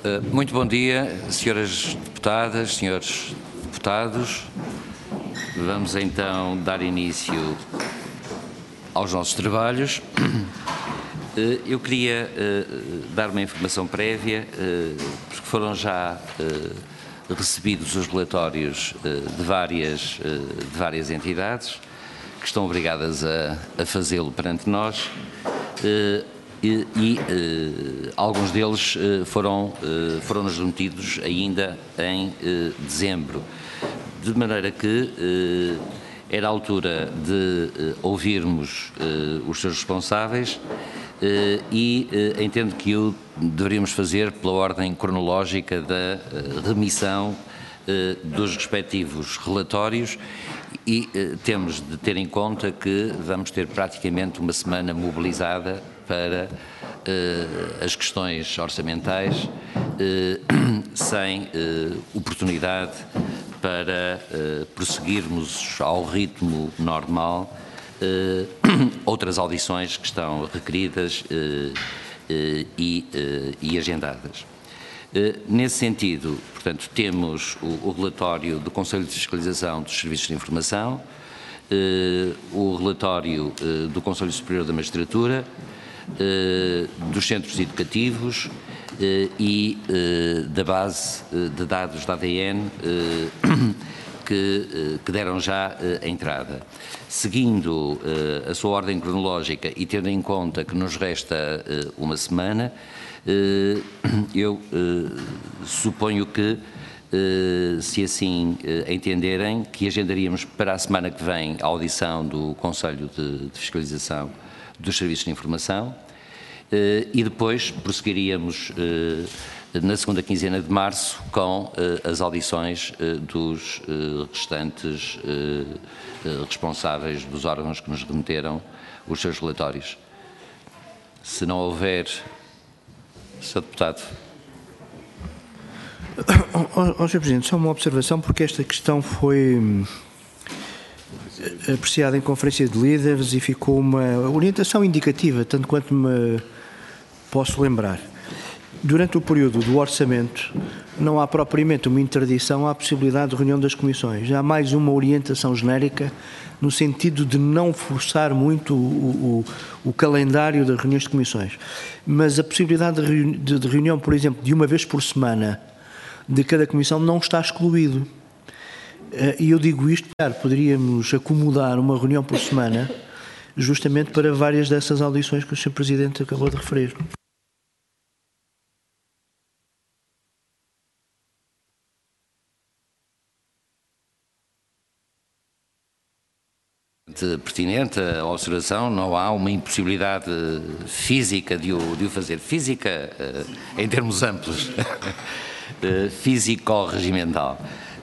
Muito bom dia, senhoras deputadas, senhores deputados. Vamos então dar início aos nossos trabalhos. Eu queria dar uma informação prévia, porque foram já recebidos os relatórios de várias entidades que estão obrigadas a fazê-lo perante nós. Alguns deles foram-nos remetidos ainda em dezembro, de maneira que era a altura de ouvirmos os seus responsáveis e entendo que o deveríamos fazer pela ordem cronológica da remissão dos respectivos relatórios e temos de ter em conta que vamos ter praticamente uma semana mobilizada para as questões orçamentais, sem oportunidade para prosseguirmos ao ritmo normal outras audições que estão requeridas e agendadas. Nesse sentido, portanto, temos o relatório do Conselho de Fiscalização dos Serviços de Informação, o relatório do Conselho Superior da Magistratura, dos centros educativos e da base de dados da ADN que deram já a entrada. Seguindo a sua ordem cronológica e tendo em conta que nos resta uma semana, eu suponho que, se assim entenderem, que agendaríamos para a semana que vem a audição do Conselho de Fiscalização dos Serviços de Informação e depois prosseguiríamos na segunda quinzena de março com as audições dos restantes responsáveis dos órgãos que nos remeteram os seus relatórios. Se não houver... Sr. Deputado. Sr. Presidente, só uma observação, porque esta questão foi apreciada em conferência de líderes e ficou uma orientação indicativa, tanto quanto me posso lembrar. Durante o período do orçamento, não há propriamente uma interdição à possibilidade de reunião das comissões. Há mais uma orientação genérica no sentido de não forçar muito o calendário das reuniões de comissões. Mas a possibilidade de reunião, por exemplo, de uma vez por semana de cada comissão não está excluído. E eu digo isto, poderíamos acomodar uma reunião por semana justamente para várias dessas audições que o Sr. Presidente acabou de referir. Pertinente a observação, não há uma impossibilidade física de o fazer. Física em termos amplos, físico-regimental.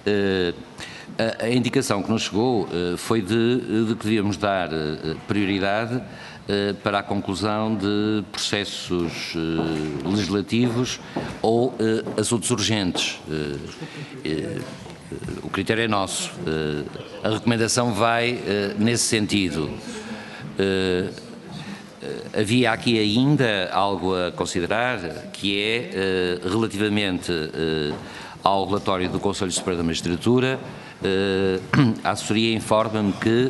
A indicação que nos chegou foi de que devíamos dar prioridade para a conclusão de processos legislativos ou assuntos urgentes. O critério é nosso. A recomendação vai nesse sentido. Havia aqui ainda algo a considerar, que é relativamente ao relatório do Conselho Superior da Magistratura. A assessoria informa-me que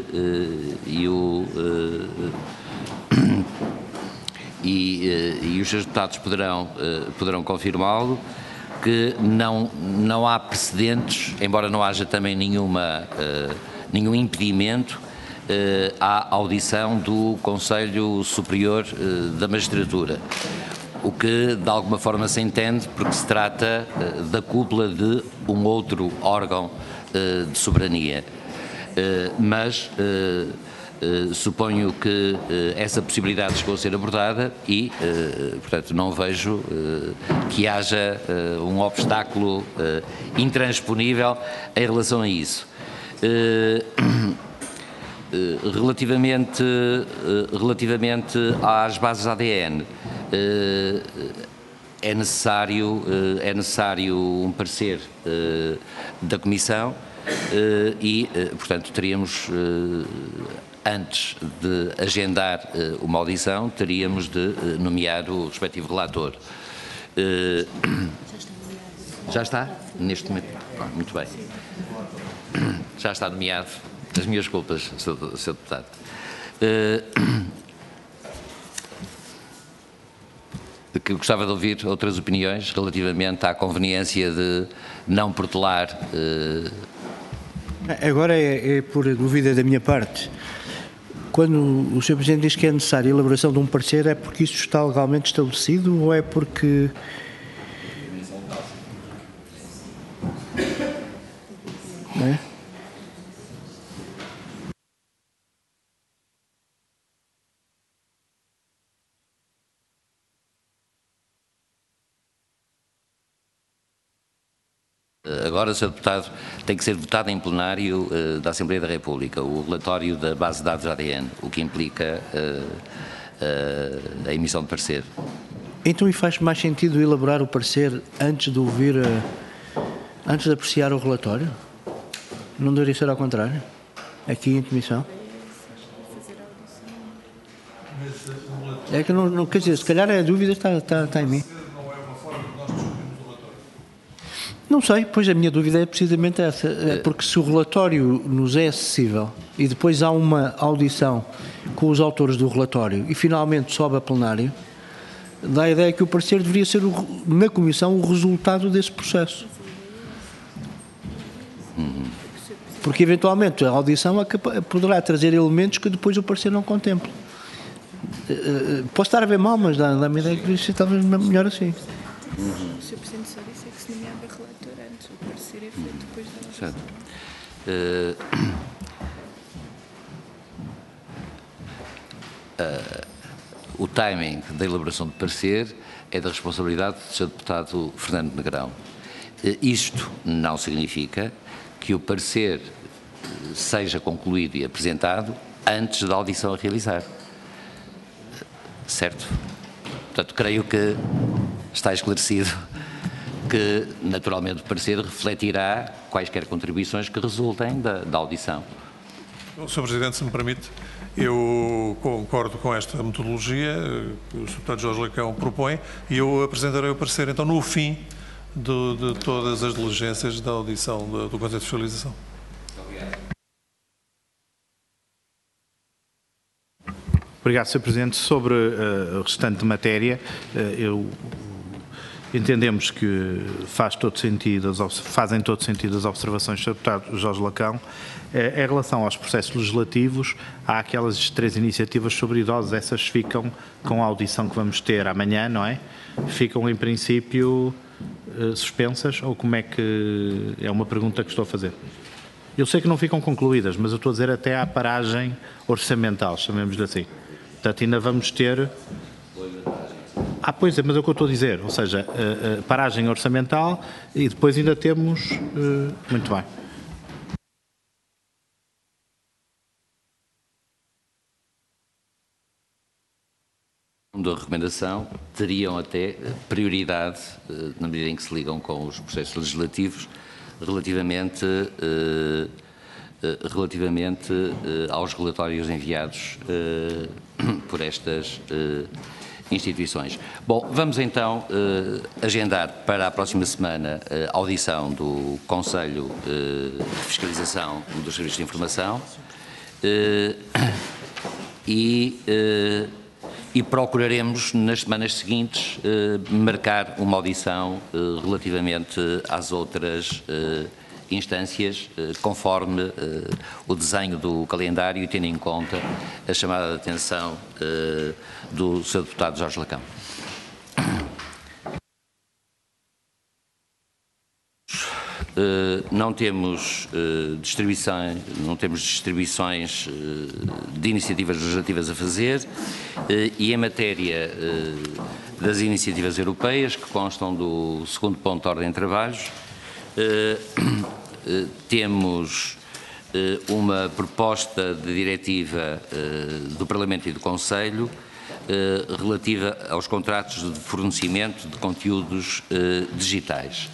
e os seus deputados poderão confirmá-lo, que não há precedentes, embora não haja também nenhum impedimento à audição do Conselho Superior da Magistratura, o que de alguma forma se entende porque se trata da cúpula de um outro órgão de soberania. Mas suponho que essa possibilidade chegou a ser abordada e, portanto, não vejo que haja um obstáculo intransponível em relação a isso. Relativamente às bases ADN, é necessário um parecer da Comissão e, portanto, teríamos antes de agendar uma audição, teríamos de nomear o respectivo relator. Já está? Neste momento? Muito bem. Já está nomeado. As minhas culpas, Sr. Deputado. Que gostava de ouvir outras opiniões relativamente à conveniência de não protelar. Agora é por dúvida da minha parte. Quando o Sr. Presidente diz que é necessária a elaboração de um parecer, é porque isso está legalmente estabelecido ou é porque... Não é? Agora, Sr. Deputado, tem que ser votado em plenário da Assembleia da República o relatório da base de dados ADN, o que implica a emissão de parecer. Então, e faz mais sentido elaborar o parecer antes de ouvir, antes de apreciar o relatório? Não deveria ser ao contrário? Aqui em comissão? É que não quer dizer, se calhar a dúvida está em mim. Não sei, pois a minha dúvida é precisamente essa, é porque se o relatório nos é acessível e depois há uma audição com os autores do relatório e finalmente sobe a plenário, dá a ideia que o parecer deveria ser, na Comissão, o resultado desse processo. Porque, eventualmente, a audição poderá trazer elementos que depois o parecer não contempla. Posso estar a ver mal, mas dá-me a ideia que deveria ser talvez melhor assim. O Sr. Presidente só disse que se nomeava relator antes, o parecer é feito depois da audição. O timing da elaboração de parecer é da responsabilidade do Sr. Deputado Fernando Negrão. Isto não significa que o parecer seja concluído e apresentado antes da audição a realizar. Certo? Portanto, creio que está esclarecido que, naturalmente, o parecer refletirá quaisquer contribuições que resultem da audição. Sr. Presidente, se me permite, eu concordo com esta metodologia que o Sr. Deputado Jorge Lacão propõe e eu apresentarei o parecer, então, no fim de todas as diligências da audição do Conselho de Fiscalização. Obrigado, Sr. Presidente. Sobre a restante matéria, entendemos que fazem todo sentido as observações do Sr. Deputado Jorge Lacão. Em relação aos processos legislativos, há aquelas 3 iniciativas sobre idosos, essas ficam com a audição que vamos ter amanhã, não é? Ficam, em princípio, suspensas, ou como é que... É uma pergunta que estou a fazer. Eu sei que não ficam concluídas, mas eu estou a dizer até à paragem orçamental, chamemos-lhe assim. Portanto, ainda vamos ter... Pois é, mas é o que eu estou a dizer, ou seja, paragem orçamental e depois ainda temos... Muito bem. Da recomendação teriam até prioridade, na medida em que se ligam com os processos legislativos, relativamente aos relatórios enviados por estas instituições. Bom, vamos então agendar para a próxima semana a audição do Conselho de Fiscalização dos Serviços de Informação e procuraremos, nas semanas seguintes, marcar uma audição relativamente às outras instâncias, conforme o desenho do calendário e tendo em conta a chamada de atenção do Sr. Deputado Jorge Lacão. Não temos distribuições de iniciativas legislativas a fazer e em matéria das iniciativas europeias, que constam do segundo ponto de ordem de trabalhos, temos uma proposta de diretiva do Parlamento e do Conselho relativa aos contratos de fornecimento de conteúdos digitais,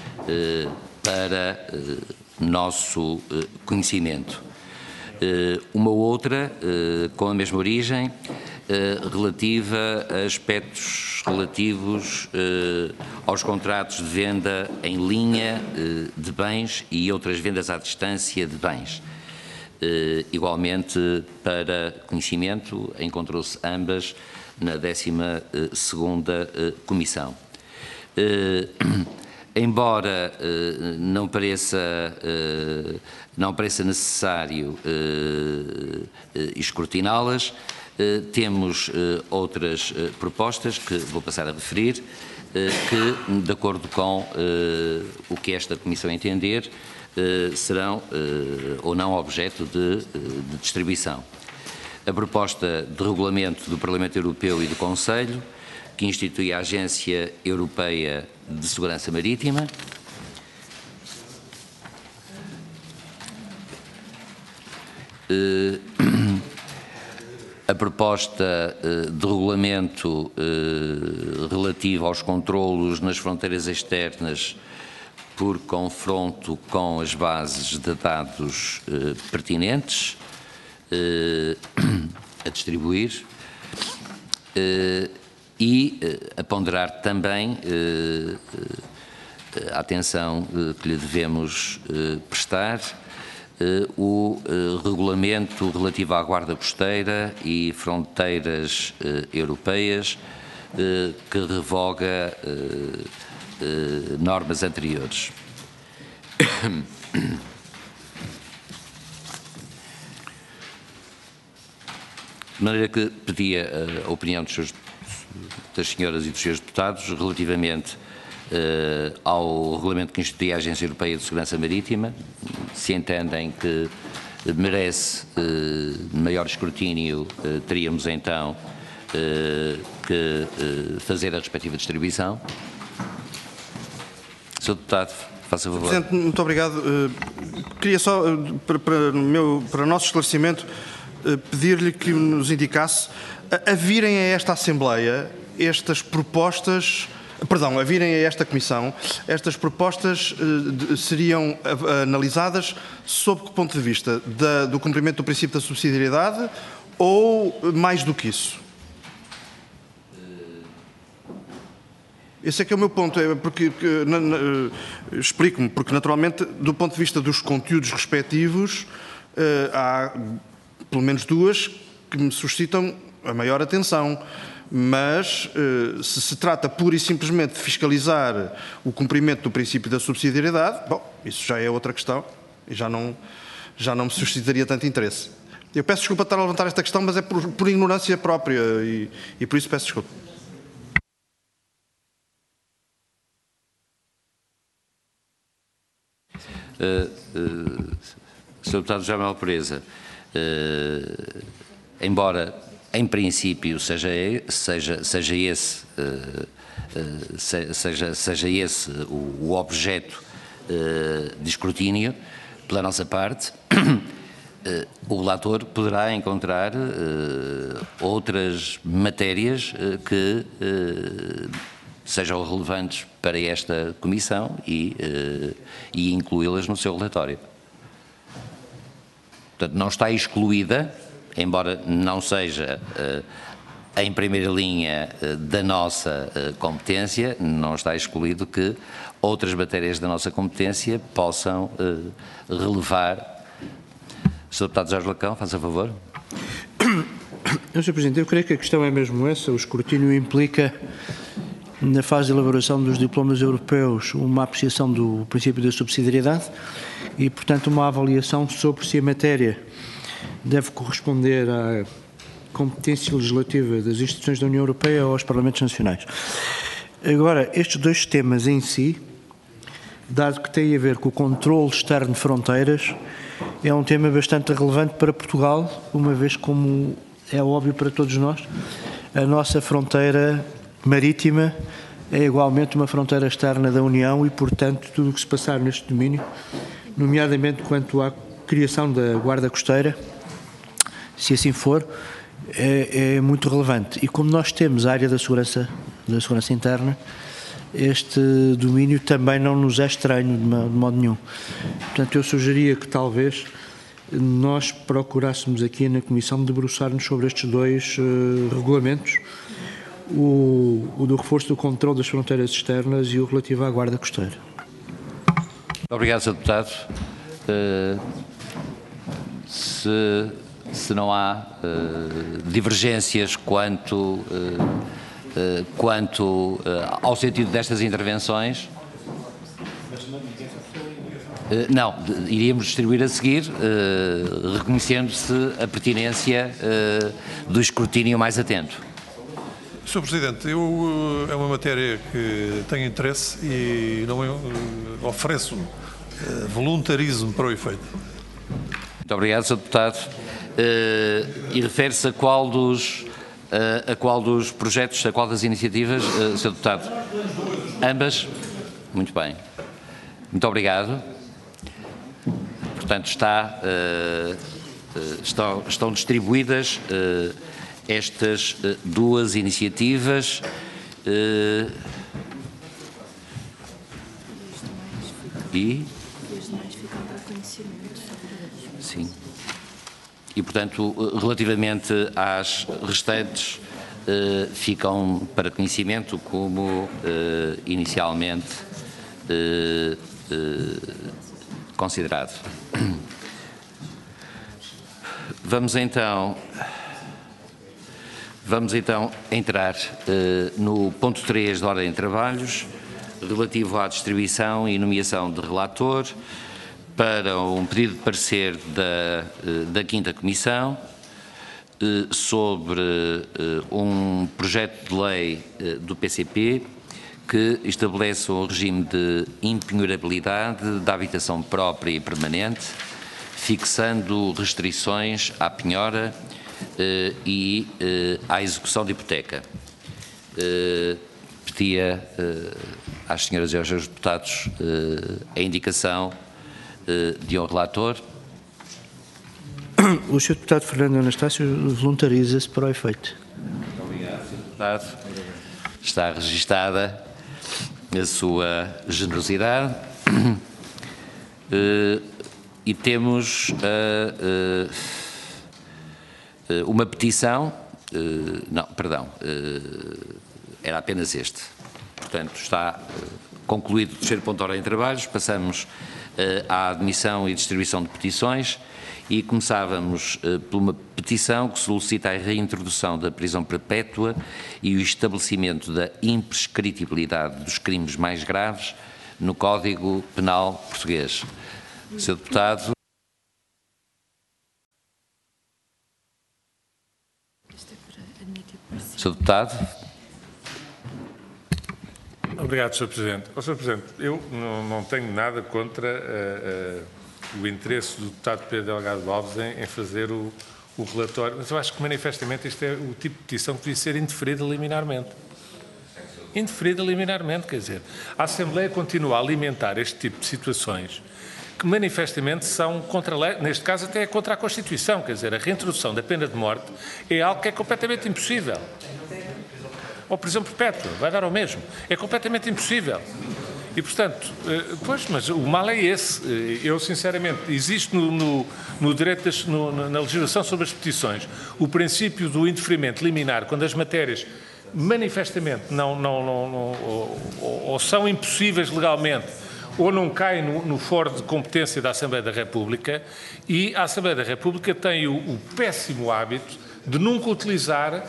para nosso conhecimento. Uma outra, com a mesma origem, relativa a aspectos relativos aos contratos de venda em linha de bens e outras vendas à distância de bens. Igualmente, para conhecimento, encontrou-se ambas na 12ª Comissão. Embora não pareça necessário escrutiná-las, temos outras propostas que vou passar a referir, que, de acordo com o que esta Comissão entender, serão ou não objeto de distribuição. A proposta de regulamento do Parlamento Europeu e do Conselho, que institui a Agência Europeia de Segurança Marítima, a proposta de regulamento relativa aos controlos nas fronteiras externas por confronto com as bases de dados pertinentes a distribuir e a ponderar também a atenção que lhe devemos prestar o regulamento relativo à Guarda Costeira e Fronteiras Europeias que revoga normas anteriores. De maneira que pedia a opinião das senhoras e dos senhores deputados relativamente ao regulamento que institui a Agência Europeia de Segurança Marítima, se entendem que merece maior escrutínio, teríamos então que fazer a respectiva distribuição. Sr. Deputado, faça favor. Presidente, muito obrigado. Queria só, para o nosso esclarecimento, pedir-lhe que nos indicasse, a virem a esta Assembleia estas propostas, perdão, a virem a esta Comissão, estas propostas seriam analisadas sob que ponto de vista? Do cumprimento do princípio da subsidiariedade ou mais do que isso? Esse é que é o meu ponto, explico-me, porque naturalmente, do ponto de vista dos conteúdos respectivos, há pelo menos duas que me suscitam a maior atenção, mas se se trata pura e simplesmente de fiscalizar o cumprimento do princípio da subsidiariedade, bom, isso já é outra questão e já não me suscitaria tanto interesse. Eu peço desculpa de estar a levantar esta questão, mas é por ignorância própria e por isso peço desculpa. Sr. Deputado Jamel Pereza, embora em princípio seja esse o objeto de escrutínio pela nossa parte, o relator poderá encontrar outras matérias que sejam relevantes para esta Comissão e incluí-las no seu relatório. Portanto, não está excluída, embora não seja em primeira linha da nossa competência, não está excluído que outras matérias da nossa competência possam relevar. Sr. Deputado Jorge Lacão, faça favor. Sr. Presidente, eu creio que a questão é mesmo essa. O escrutínio implica, na fase de elaboração dos diplomas europeus, uma apreciação do princípio da subsidiariedade e, portanto, uma avaliação sobre se a matéria deve corresponder à competência legislativa das instituições da União Europeia ou aos Parlamentos Nacionais. Agora, estes dois temas em si, dado que têm a ver com o controle externo de fronteiras, é um tema bastante relevante para Portugal, uma vez, como é óbvio para todos nós, a nossa fronteira marítima é igualmente uma fronteira externa da União e, portanto, tudo o que se passar neste domínio, nomeadamente quanto à criação da Guarda Costeira, se assim for, é muito relevante. E como nós temos a área da segurança interna, este domínio também não nos é estranho de modo nenhum. Portanto, eu sugeria que talvez nós procurássemos aqui na Comissão debruçar-nos sobre estes dois regulamentos, o do reforço do controle das fronteiras externas e o relativo à Guarda Costeira. Obrigado, Sr. Deputado. Se não há divergências quanto ao sentido destas intervenções, não, iríamos distribuir a seguir, reconhecendo-se a pertinência do escrutínio mais atento. Sr. Presidente, é uma matéria que tenho interesse e não ofereço voluntarismo para o efeito. Muito obrigado, Sr. Deputado. E refere-se a qual dos projetos, a qual das iniciativas, Sr. Deputado? Ambas? Muito bem. Muito obrigado. Portanto, estão distribuídas estas duas iniciativas. E? Sim. E, portanto, relativamente às restantes, ficam para conhecimento como inicialmente considerado. Vamos então entrar no ponto 3 da ordem de trabalhos, relativo à distribuição e nomeação de relator para um pedido de parecer da 5ª Comissão sobre um projeto de lei do PCP que estabelece um regime de impenhorabilidade da habitação própria e permanente, fixando restrições à penhora e à execução de hipoteca. Pedia às senhoras e aos senhores deputados a indicação de um relator. O Sr. Deputado Fernando Anastácio voluntariza-se para o efeito. Muito obrigado, Sr. Deputado. Está registada a sua generosidade. E temos uma petição, não, perdão, era apenas este. Portanto, está concluído o terceiro ponto da ordem de trabalhos, passamos à admissão e distribuição de petições e começávamos por uma petição que solicita a reintrodução da prisão perpétua e o estabelecimento da imprescritibilidade dos crimes mais graves no Código Penal português. Sr. Deputado. Sr. Deputado. Obrigado, Sr. Presidente. Sr. Presidente, eu não tenho nada contra o interesse do deputado Pedro Delgado Alves em fazer o relatório, mas eu acho que manifestamente isto é o tipo de petição que devia ser indeferida liminarmente. Indeferida liminarmente, quer dizer, a Assembleia continua a alimentar este tipo de situações que manifestamente são contra a lei, neste caso até é contra a Constituição, quer dizer, a reintrodução da pena de morte é algo que é completamente impossível. Ou prisão perpétua, vai dar ao mesmo. É completamente impossível. E, portanto, pois, mas o mal é esse. Eu, sinceramente, existe no direito, na legislação sobre as petições, o princípio do indeferimento liminar, quando as matérias manifestamente ou são impossíveis legalmente, ou não caem no foro de competência da Assembleia da República, e a Assembleia da República tem o péssimo hábito de nunca utilizar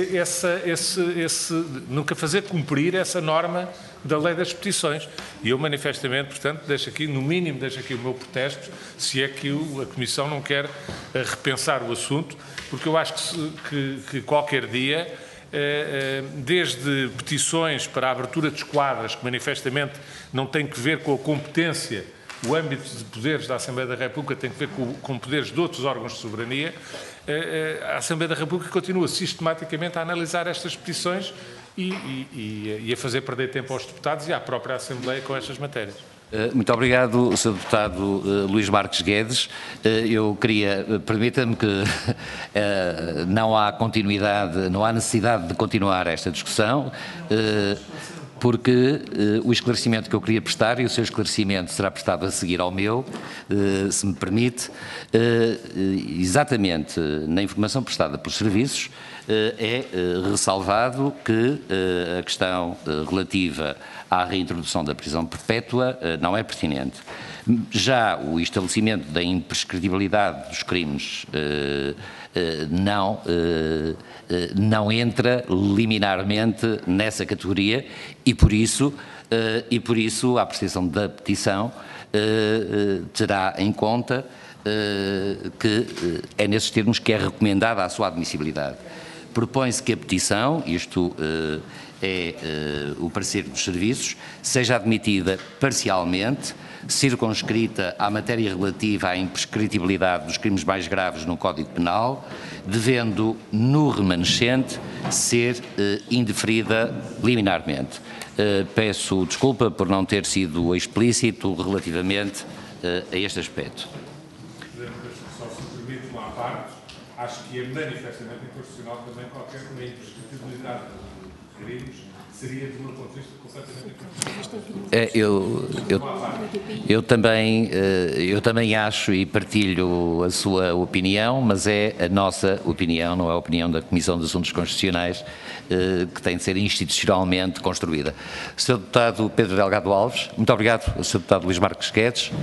nunca fazer cumprir essa norma da lei das petições. E eu manifestamente, portanto, no mínimo deixo aqui o meu protesto, se é que a Comissão não quer repensar o assunto, porque eu acho que qualquer dia, desde petições para a abertura de esquadras, que manifestamente não tem que ver com a competência, o âmbito de poderes da Assembleia da República tem que ver com poderes de outros órgãos de soberania, a Assembleia da República continua sistematicamente a analisar estas petições e a fazer perder tempo aos deputados e à própria Assembleia com estas matérias. Muito obrigado, Sr. Deputado Luís Marques Guedes. Eu queria, permita-me que não há continuidade, não há necessidade de continuar esta discussão. porque o esclarecimento que eu queria prestar, e o seu esclarecimento será prestado a seguir ao meu, se me permite, exatamente na informação prestada pelos serviços, é ressalvado que a questão relativa à reintrodução da prisão perpétua não é pertinente. Já o estabelecimento da imprescritibilidade dos crimes não entra liminarmente nessa categoria e por isso a apreciação da petição terá em conta que é nesses termos que é recomendada a sua admissibilidade. Propõe-se que a petição, isto é o parecer dos serviços, seja admitida parcialmente, circunscrita à matéria relativa à imprescritibilidade dos crimes mais graves no Código Penal, devendo, no remanescente, ser indeferida liminarmente. Peço desculpa por não ter sido explícito relativamente a este aspecto. Só se permite uma parte, acho que é manifestamente inconstitucional também qualquer imprescritibilidade de crimes seria, do meu ponto de vista, completamente eu também acho e partilho a sua opinião, mas é a nossa opinião, não é a opinião da Comissão de Assuntos Constitucionais, que tem de ser institucionalmente construída. Sr. Deputado Pedro Delgado Alves, muito obrigado. Sr. Deputado Luís Marques Guedes.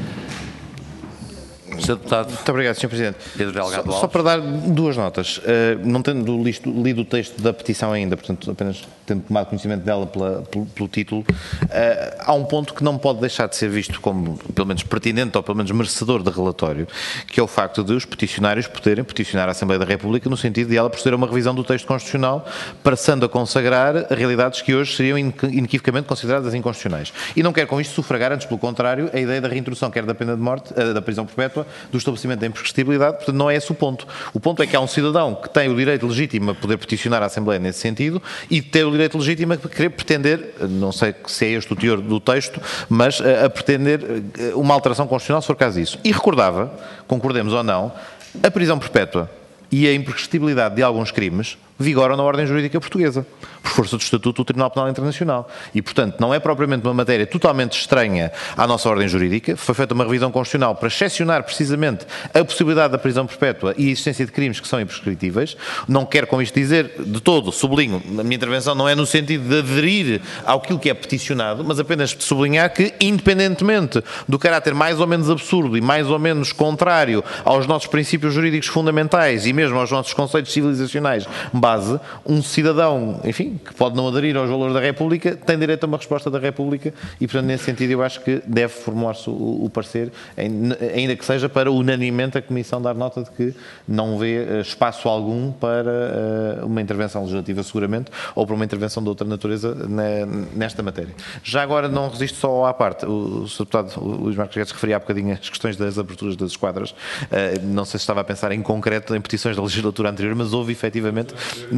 Sr. Deputado. Muito obrigado, Sr. Presidente. Pedro Delgado Alves. Só para dar duas notas. Não tendo lido o texto da petição ainda, portanto, apenas tendo tomado conhecimento dela pelo título, há um ponto que não pode deixar de ser visto como, pelo menos, pertinente ou, pelo menos, merecedor de relatório, que é o facto de os peticionários poderem peticionar a Assembleia da República no sentido de ela proceder a uma revisão do texto constitucional, passando a consagrar realidades que hoje seriam inequivocamente consideradas inconstitucionais. E não quero com isto sufragar, antes pelo contrário, a ideia da reintrodução, quer da pena de morte, da prisão perpétua, do estabelecimento da imprescritibilidade, portanto não é esse o ponto. O ponto é que há um cidadão que tem o direito legítimo a poder peticionar a Assembleia nesse sentido e ter o direito legítimo a querer pretender, não sei se é este o teor do texto, mas a pretender uma alteração constitucional se for caso disso. E recordava, concordemos ou não, a prisão perpétua e a imprescritibilidade de alguns crimes vigoram na ordem jurídica portuguesa, por força do Estatuto do Tribunal Penal Internacional. E, portanto, não é propriamente uma matéria totalmente estranha à nossa ordem jurídica. Foi feita uma revisão constitucional para excepcionar precisamente a possibilidade da prisão perpétua e a existência de crimes que são imprescritíveis. Não quero com isto dizer, de todo, sublinho, a minha intervenção não é no sentido de aderir àquilo que é peticionado, mas apenas de sublinhar que, independentemente do caráter mais ou menos absurdo e mais ou menos contrário aos nossos princípios jurídicos fundamentais e mesmo aos nossos conceitos civilizacionais base, um cidadão, enfim, que pode não aderir aos valores da República, tem direito a uma resposta da República e, portanto, nesse sentido, eu acho que deve formular-se o parecer, ainda que seja para unanimemente a Comissão dar nota de que não vê espaço algum para uma intervenção legislativa, seguramente, ou para uma intervenção de outra natureza nesta matéria. Já agora, não resisto só à parte. O Sr. Deputado Luís Marques Guedes referia há bocadinho as questões das aberturas das esquadras. Não sei se estava a pensar em concreto em petições da legislatura anterior, mas houve efetivamente.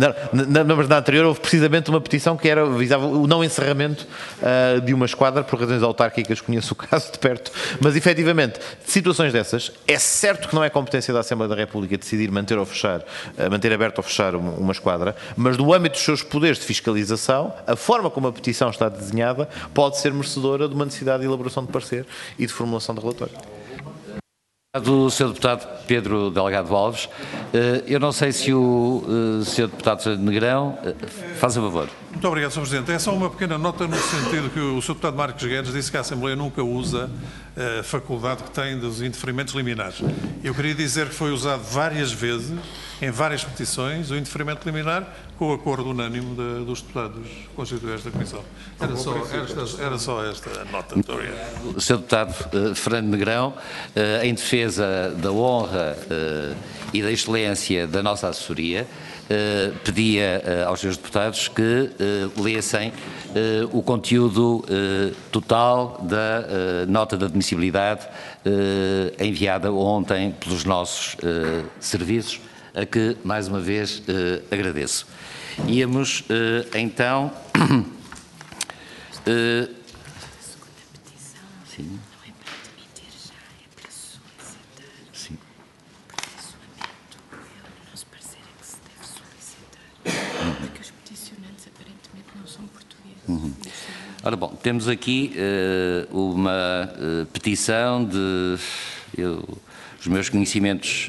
Mas na anterior houve precisamente uma petição que visava o não encerramento de uma esquadra, por razões autárquicas, conheço o caso de perto, mas efetivamente, situações dessas, é certo que não é competência da Assembleia da República decidir manter aberto ou fechar uma esquadra, mas no âmbito dos seus poderes de fiscalização, a forma como a petição está desenhada pode ser merecedora de uma necessidade de elaboração de parecer e de formulação de relatório. Do Sr. Deputado Pedro Delgado Alves, eu não sei se o Sr. Deputado Negrão faz a favor. Muito obrigado, Sr. Presidente. É só uma pequena nota no sentido que o Sr. Deputado Marques Guedes disse que a Assembleia nunca usa a faculdade que tem dos indeferimentos liminares. Eu queria dizer que foi usado várias vezes, em várias petições, o indeferimento liminar com o acordo unânime dos deputados constituintes da Comissão. Era só esta nota. Muito obrigado. O Sr. Deputado Fernando Negrão, em defesa da honra e da excelência da nossa assessoria, pedia aos seus deputados que lessem o conteúdo total da nota de admissibilidade enviada ontem pelos nossos serviços, a que, mais uma vez, agradeço. Íamos, então... Sim. Sim. Porque os peticionantes aparentemente não são portugueses. Ora bom, temos aqui uma petição de... os meus conhecimentos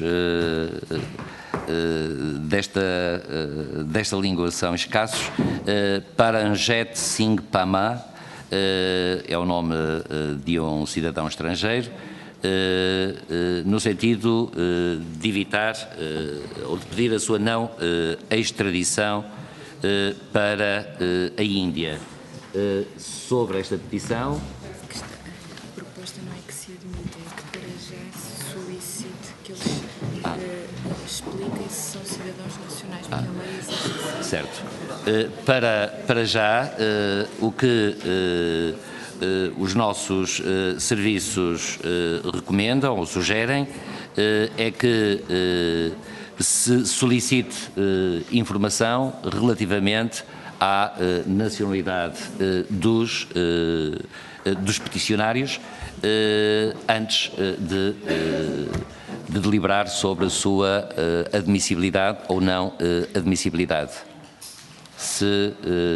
desta língua são escassos. Paranjet Singh Pama é o nome de um cidadão estrangeiro, no sentido de evitar ou de pedir a sua não extradição para a Índia. Sobre esta petição... A proposta não é que se admita, é que para já se solicite que eles expliquem se são cidadãos nacionais, porque a lei exige isso. Certo. Para já, o que os nossos serviços recomendam ou sugerem é que se solicite informação relativamente à nacionalidade dos peticionários antes de deliberar sobre a sua admissibilidade ou não admissibilidade. Se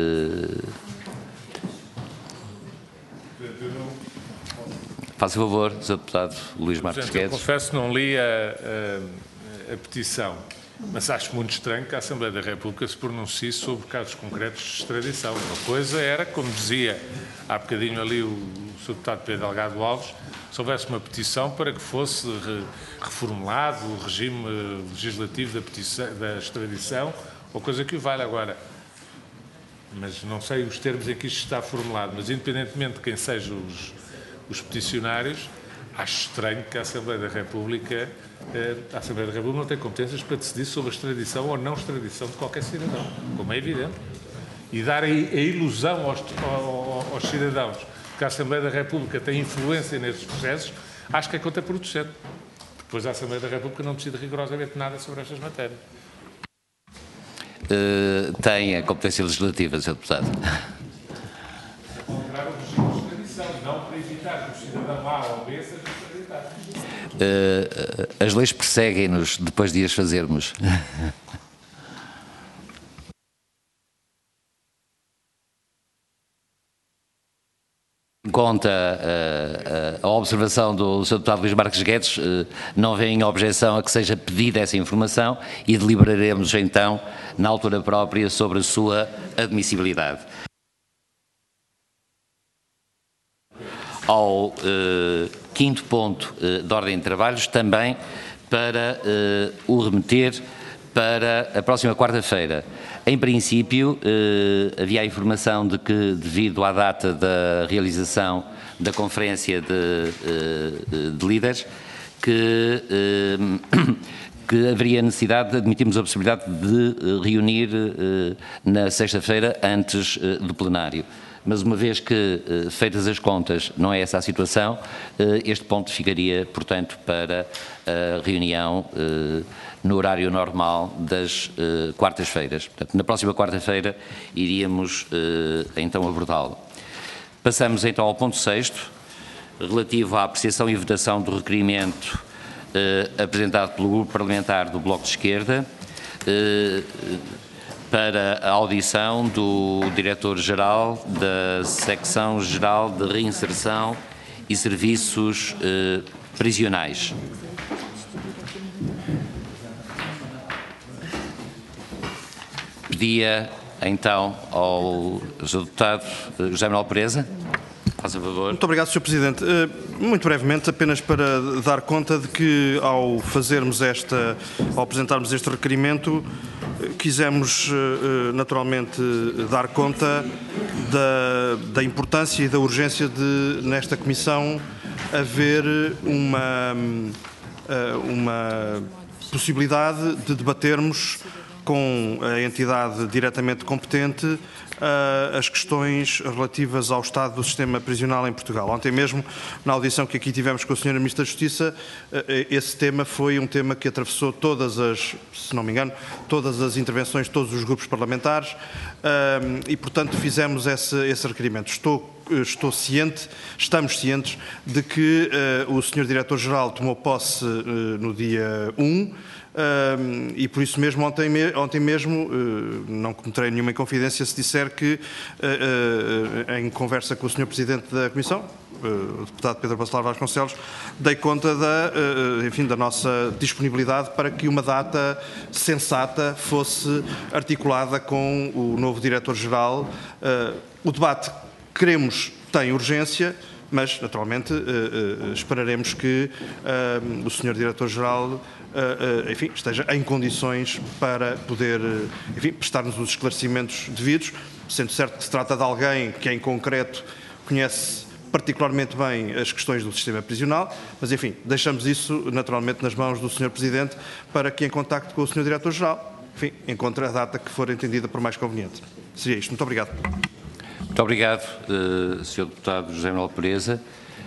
faça favor, Sr. Deputado Luís Marques Guedes. Eu confesso que não li a petição, mas acho muito estranho que a Assembleia da República se pronuncie sobre casos concretos de extradição. Uma coisa era, como dizia há bocadinho ali o Sr. Deputado Pedro Delgado Alves, se houvesse uma petição para que fosse reformulado o regime legislativo da extradição, ou coisa que o vale agora. Mas não sei os termos em que isto está formulado, mas independentemente de quem sejam os peticionários, acho estranho que a Assembleia da República não tem competências para decidir sobre a extradição ou não extradição de qualquer cidadão, como é evidente. E dar a ilusão aos cidadãos que a Assembleia da República tem influência nestes processos, acho que é contraproducente. Depois a Assembleia da República não decide rigorosamente nada sobre estas matérias. Tem a competência legislativa, Sr. Deputado. Alterar o regime de extradição, não para evitar que o cidadão A ou B seja extraditado. As leis perseguem-nos depois de as fazermos. Em conta a observação do Sr. Deputado Luís Marques Guedes, não vem objeção a que seja pedida essa informação e deliberaremos então, na altura própria, sobre a sua admissibilidade. Ao quinto ponto de ordem de trabalhos, também para o remeter para a próxima quarta-feira. Em princípio, havia a informação de que, devido à data da realização da conferência de líderes, que haveria necessidade de admitirmos a possibilidade de reunir na sexta-feira antes do plenário. Mas uma vez que, feitas as contas, não é essa a situação, este ponto ficaria, portanto, para a reunião no horário normal das quartas-feiras. Portanto, na próxima quarta-feira iríamos então abordá-lo. Passamos então ao ponto 6º, relativo à apreciação e votação do requerimento apresentado pelo Grupo Parlamentar do Bloco de Esquerda, para a audição do Diretor-Geral da Secção-Geral de Reinserção e Serviços Prisionais. Pedia então ao Sr. Deputado José Manuel Pereza. Faça favor. Muito obrigado, Sr. Presidente. Muito brevemente, apenas para dar conta de que ao apresentarmos este requerimento, quisemos naturalmente dar conta da importância e da urgência de, nesta Comissão, haver uma possibilidade de debatermos com a entidade diretamente competente as questões relativas ao estado do sistema prisional em Portugal. Ontem mesmo, na audição que aqui tivemos com a Sra. Ministra da Justiça, esse tema foi um tema que atravessou se não me engano, todas as intervenções de todos os grupos parlamentares e, portanto, fizemos esse requerimento. Estamos cientes de que o Sr. Diretor-Geral tomou posse no dia 1, e por isso mesmo ontem mesmo não cometerei nenhuma inconfidência se disser que em conversa com o Sr. Presidente da Comissão, o deputado Pedro Bacelar Vasconcelos, dei conta da nossa disponibilidade para que uma data sensata fosse articulada com o novo Diretor-Geral. O debate que queremos tem urgência, mas naturalmente esperaremos que o Sr. Diretor-Geral esteja em condições para poder prestar-nos os esclarecimentos devidos, sendo certo que se trata de alguém que em concreto conhece particularmente bem as questões do sistema prisional, mas enfim, deixamos isso naturalmente nas mãos do Sr. Presidente para que em contacto com o Sr. Diretor-Geral, encontre a data que for entendida por mais conveniente. Seria isto. Muito obrigado. Muito obrigado, Sr. Deputado José Manuel Pereza.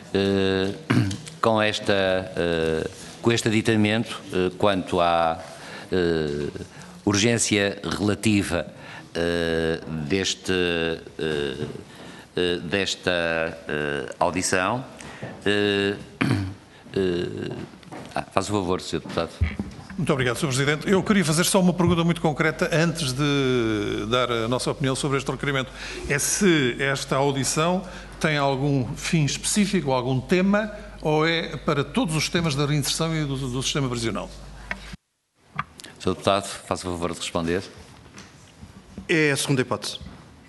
Com este aditamento, quanto à urgência relativa desta audição, faz o favor, Sr. Deputado. Muito obrigado, Sr. Presidente. Eu queria fazer só uma pergunta muito concreta antes de dar a nossa opinião sobre este requerimento. É se esta audição tem algum fim específico, algum tema, ou é para todos os temas da reinserção e do sistema prisional? Sr. Deputado, faça o favor de responder. É a segunda hipótese.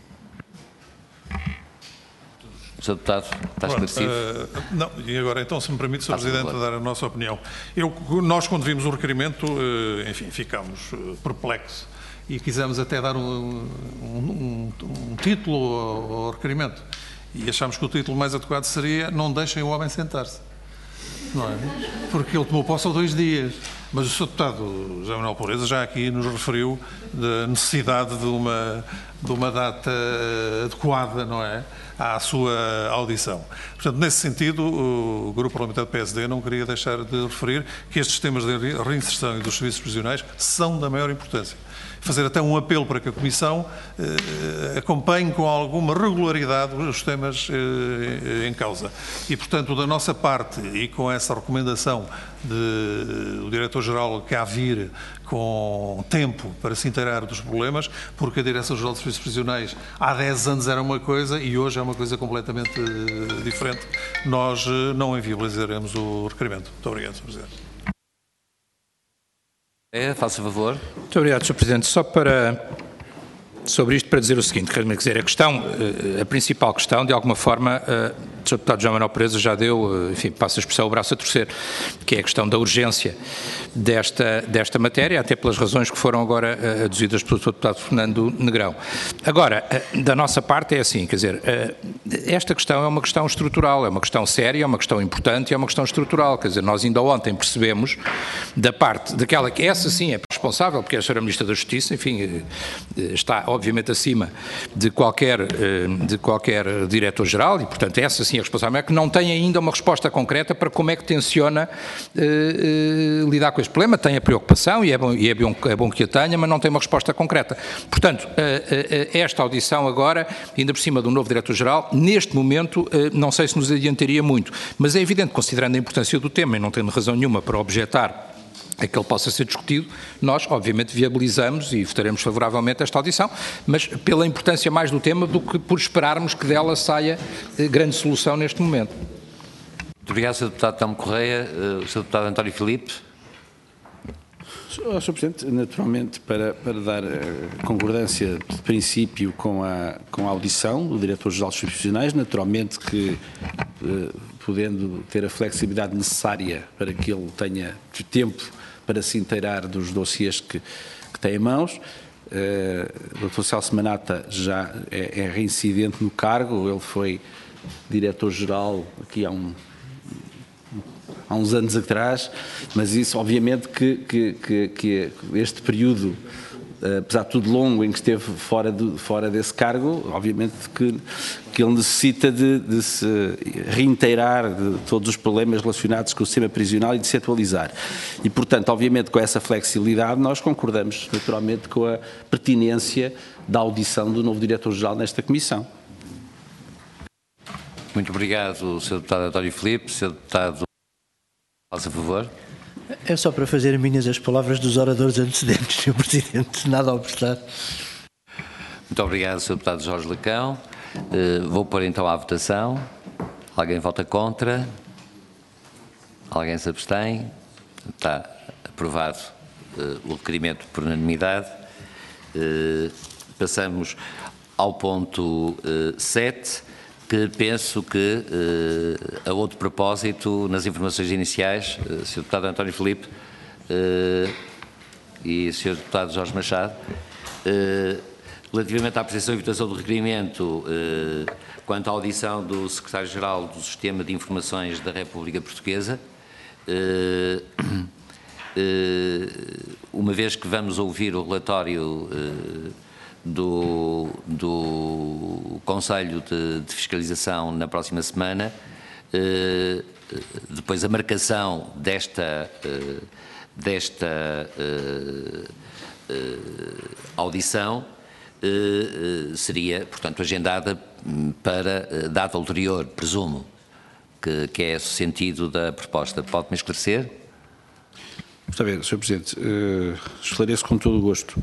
Sr. Deputado, está esclarecido? Não, e agora então, se me permite, Sr. Presidente, dar a nossa opinião. Nós, quando vimos o requerimento, enfim, ficámos perplexos e quisemos até dar um título ao requerimento. E achámos que o título mais adequado seria "Não deixem o homem sentar-se". Não é? Porque ele tomou posse há 2 dias. Mas o Sr. Deputado José Manuel Pereza já aqui nos referiu da necessidade de uma data adequada, não é, à sua audição. Portanto, nesse sentido, o Grupo Parlamentar do PSD não queria deixar de referir que estes temas de reinserção e dos serviços prisionais são da maior importância. Fazer até um apelo para que a Comissão acompanhe com alguma regularidade os temas em causa. E, portanto, da nossa parte, e com essa recomendação do Diretor-Geral que há vir com tempo para se inteirar dos problemas, porque a Direção-Geral de Serviços Prisionais há 10 anos era uma coisa e hoje é uma coisa completamente diferente, nós não inviabilizaremos o requerimento. Muito obrigado, Sr. Presidente. Faça favor. Muito obrigado, Sr. Presidente. Só sobre isto para dizer o seguinte, quero dizer, a principal questão, de alguma forma, o Sr. Deputado João Manuel Pereza já deu, enfim, passa a expressão o braço a torcer, que é a questão da urgência desta matéria, até pelas razões que foram agora aduzidas pelo Sr. Deputado Fernando Negrão. Agora, da nossa parte é assim, quer dizer, esta questão é uma questão estrutural, é uma questão séria, é uma questão importante, é uma questão estrutural, quer dizer, nós ainda ontem percebemos da parte daquela que essa sim é responsável, porque é a Sra. Ministra da Justiça, enfim, está obviamente acima de qualquer diretor-geral e, portanto, essa sim é responsável, é que não tem ainda uma resposta concreta para como é que tenciona lidar com este problema. Tem a preocupação e é bom que a tenha, mas não tem uma resposta concreta. Portanto, esta audição agora, ainda por cima do novo diretor-geral, neste momento, não sei se nos adiantaria muito, mas é evidente, considerando a importância do tema e não tendo razão nenhuma para objetar a que ele possa ser discutido, nós, obviamente, viabilizamos e votaremos favoravelmente esta audição, mas pela importância mais do tema do que por esperarmos que dela saia grande solução neste momento. Muito obrigado, Sr. Deputado Telmo Correia. O Sr. Deputado António Filipe. Sr. Presidente, naturalmente, para dar concordância de princípio com a audição do Diretor-Geral dos Serviços Prisionais, naturalmente que podendo ter a flexibilidade necessária para que ele tenha tempo para se inteirar dos dossiês que tem em mãos. O Dr. Celso Manata já é reincidente no cargo, ele foi diretor-geral aqui há uns anos atrás, mas isso obviamente que este período, apesar de tudo longo, em que esteve fora desse cargo, obviamente que ele necessita de se reinteirar de todos os problemas relacionados com o sistema prisional e de se atualizar. E, portanto, obviamente, com essa flexibilidade, nós concordamos naturalmente com a pertinência da audição do novo Diretor-Geral nesta Comissão. Muito obrigado, Sr. Deputado António Filipe. Sr. Deputado, faça favor. É só para fazer minhas as palavras dos oradores antecedentes, Sr. Presidente, nada a obstar. Muito obrigado, Sr. Deputado Jorge Lacão. Vou pôr então à votação. Alguém vota contra? Alguém se abstém? Está aprovado o requerimento por unanimidade. Passamos ao ponto 7, que penso que, a outro propósito, nas informações iniciais, Sr. Deputado António Filipe e Sr. Deputado Jorge Machado, relativamente à apreciação e votação do requerimento quanto à audição do Secretário-Geral do Sistema de Informações da República Portuguesa, uma vez que vamos ouvir o relatório do Conselho de Fiscalização na próxima semana, depois a marcação desta audição seria, portanto, agendada para data ulterior, presumo, que é o sentido da proposta. Pode-me esclarecer? Está bem, Sr. Presidente, esclareço com todo o gosto.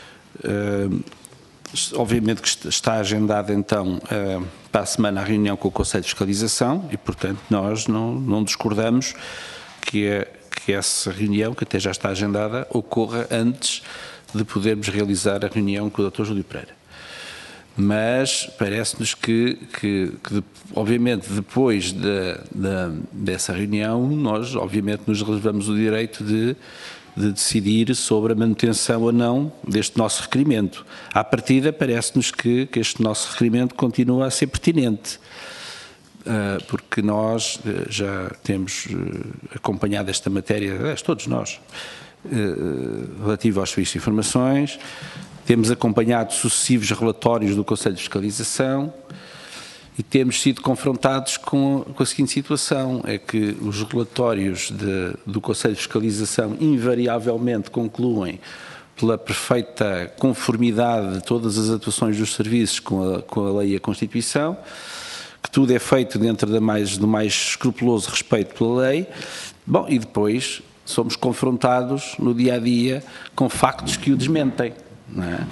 Obviamente que está agendada então para a semana a reunião com o Conselho de Fiscalização e, portanto, nós não discordamos que essa reunião, que até já está agendada, ocorra antes de podermos realizar a reunião com o Dr. Júlio Pereira. Mas parece-nos que, obviamente, depois dessa reunião, nós, obviamente, nos reservamos o direito de decidir sobre a manutenção ou não deste nosso requerimento. À partida, parece-nos que este nosso requerimento continua a ser pertinente, porque nós já temos acompanhado esta matéria, todos nós, relativo aos serviços de informações, temos acompanhado sucessivos relatórios do Conselho de Fiscalização e temos sido confrontados com a seguinte situação, é que os relatórios do Conselho de Fiscalização invariavelmente concluem pela perfeita conformidade de todas as atuações dos serviços com a lei e a Constituição, que tudo é feito dentro do mais escrupuloso respeito pela lei. Bom, e depois somos confrontados no dia-a-dia com factos que o desmentem, não é?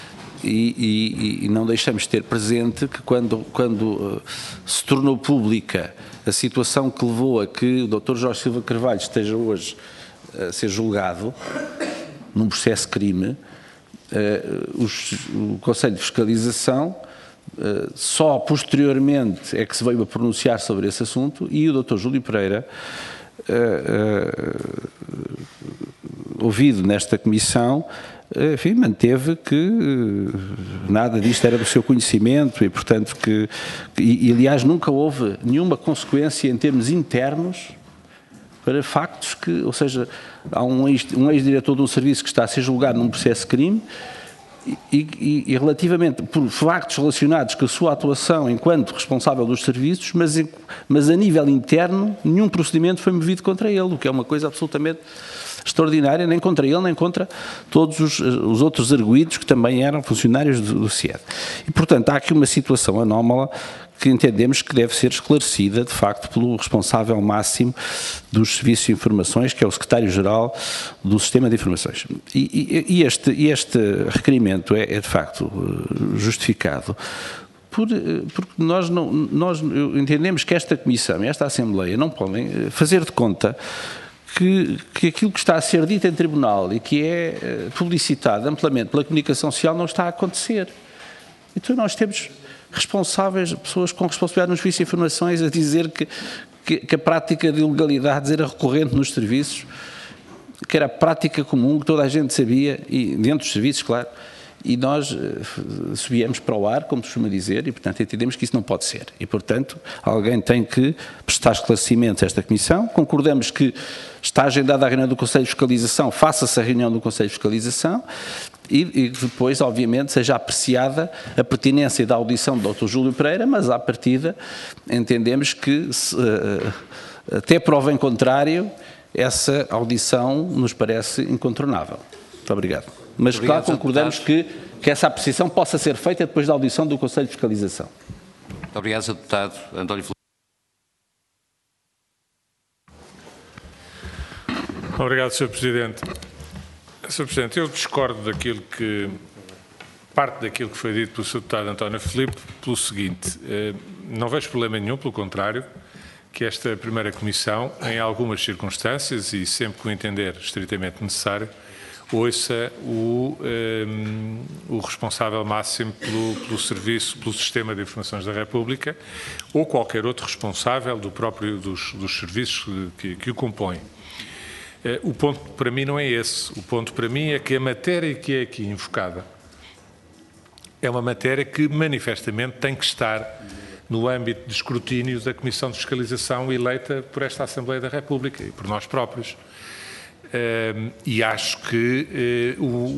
E não deixamos de ter presente que quando se tornou pública a situação que levou a que o Dr. Jorge Silva Carvalho esteja hoje a ser julgado num processo de crime, o Conselho de Fiscalização só posteriormente é que se veio a pronunciar sobre esse assunto e o Dr. Júlio Pereira, ouvido nesta comissão, enfim, manteve que nada disto era do seu conhecimento e, portanto, e aliás, nunca houve nenhuma consequência em termos internos para factos que, ou seja, há um ex-diretor de um serviço que está a ser julgado num processo de crime e relativamente por factos relacionados com a sua atuação enquanto responsável dos serviços, mas a nível interno nenhum procedimento foi movido contra ele, o que é uma coisa absolutamente extraordinária, nem contra ele, nem contra todos os outros arguidos que também eram funcionários do CIED. E, portanto, há aqui uma situação anómala que entendemos que deve ser esclarecida, de facto, pelo responsável máximo dos serviços de informações, que é o secretário-geral do Sistema de Informações. E este requerimento é, de facto, justificado porque nós entendemos que esta Comissão e esta Assembleia não podem fazer de conta que aquilo que está a ser dito em tribunal e que é publicitado amplamente pela comunicação social não está a acontecer. Então nós temos responsáveis, pessoas com responsabilidade nos serviços de informações a dizer que a prática de ilegalidades era recorrente nos serviços, que era a prática comum, que toda a gente sabia, e dentro dos serviços, claro, e nós subíamos para o ar, como se costuma dizer, e portanto entendemos que isso não pode ser. E portanto alguém tem que prestar esclarecimentos a esta Comissão. Concordamos que está agendada a reunião do Conselho de Fiscalização, faça-se a reunião do Conselho de Fiscalização e depois, obviamente, seja apreciada a pertinência da audição do Dr. Júlio Pereira, mas à partida entendemos que, até prova em contrário, essa audição nos parece incontornável. Muito obrigado. Mas, claro, concordamos que essa apreciação possa ser feita depois da audição do Conselho de Fiscalização. Muito obrigado, Sr. Deputado António Filipe. Obrigado, Sr. Presidente. Sr. Presidente, eu discordo parte daquilo que foi dito pelo Sr. Deputado António Filipe, pelo seguinte: não vejo problema nenhum, pelo contrário, que esta primeira comissão, em algumas circunstâncias e sempre que o entender estritamente necessário, ouça o responsável máximo pelo serviço, pelo sistema de informações da República ou qualquer outro responsável dos serviços que o compõem. O ponto para mim não é esse. O ponto para mim é que a matéria que é aqui invocada é uma matéria que manifestamente tem que estar no âmbito de escrutínio da Comissão de Fiscalização eleita por esta Assembleia da República e por nós próprios. E acho que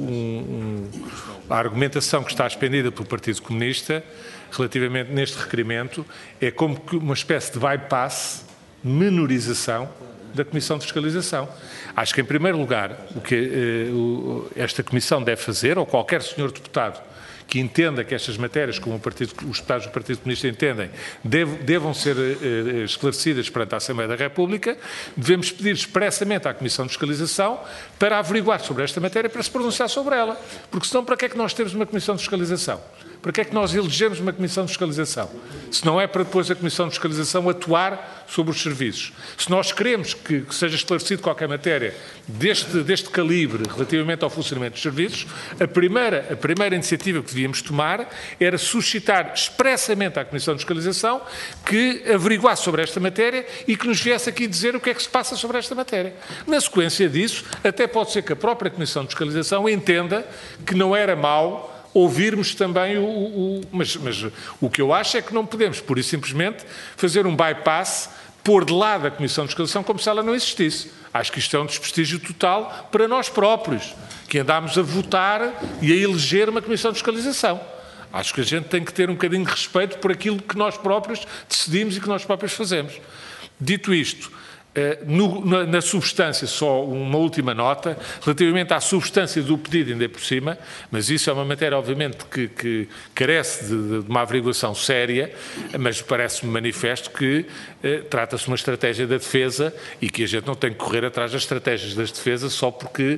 a argumentação que está expendida pelo Partido Comunista relativamente neste requerimento é como que uma espécie de bypass, menorização da Comissão de Fiscalização. Acho que, em primeiro lugar, o que esta Comissão deve fazer, ou qualquer senhor deputado que entenda que estas matérias, como os deputados do Partido Comunista entendem, devam ser esclarecidas perante a Assembleia da República, devemos pedir expressamente à Comissão de Fiscalização para averiguar sobre esta matéria, para se pronunciar sobre ela. Porque senão, para que é que nós temos uma Comissão de Fiscalização? Para que é que nós elegemos uma Comissão de Fiscalização? Se não é para depois a Comissão de Fiscalização atuar sobre os serviços. Se nós queremos que seja esclarecido qualquer matéria deste calibre relativamente ao funcionamento dos serviços, a primeira iniciativa que devíamos tomar era suscitar expressamente à Comissão de Fiscalização que averiguasse sobre esta matéria e que nos viesse aqui dizer o que é que se passa sobre esta matéria. Na sequência disso, até pode ser que a própria Comissão de Fiscalização entenda que não era mau ouvirmos também mas o que eu acho é que não podemos, pura e simplesmente, fazer um bypass, pôr de lado a Comissão de Fiscalização como se ela não existisse. Acho que isto é um desprestígio total para nós próprios, que andámos a votar e a eleger uma Comissão de Fiscalização. Acho que a gente tem que ter um bocadinho de respeito por aquilo que nós próprios decidimos e que nós próprios fazemos. Dito isto, na substância, só uma última nota, relativamente à substância do pedido ainda por cima, mas isso é uma matéria, obviamente, que carece de uma averiguação séria, mas parece-me manifesto que trata-se de uma estratégia da defesa e que a gente não tem que correr atrás das estratégias das defesas só porque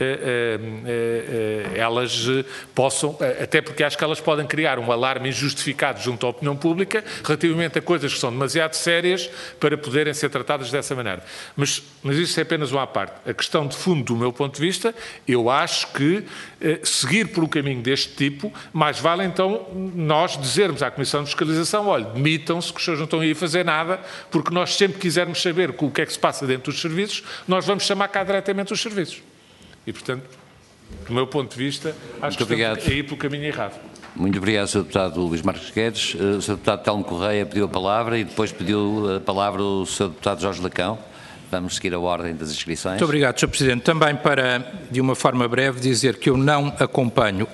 elas possam, até porque acho que elas podem criar um alarme injustificado junto à opinião pública relativamente a coisas que são demasiado sérias para poderem ser tratadas dessa maneira. Mas isso é apenas uma parte. A questão de fundo, do meu ponto de vista, eu acho que seguir por um caminho deste tipo, mais vale então nós dizermos à Comissão de Fiscalização: olha, demitam-se, que os senhores não estão aí a fazer nada, porque nós sempre quisermos saber o que é que se passa dentro dos serviços, nós vamos chamar cá diretamente os serviços. E, portanto, do meu ponto de vista, acho que estamos a ir pelo caminho errado. Muito obrigado, Sr. Deputado Luís Marques Guedes. O Sr. Deputado Telmo Correia pediu a palavra e depois pediu a palavra o Sr. Deputado Jorge Lacão. Vamos seguir a ordem das inscrições. Muito obrigado, Sr. Presidente. Também para, de uma forma breve, dizer que eu não acompanho,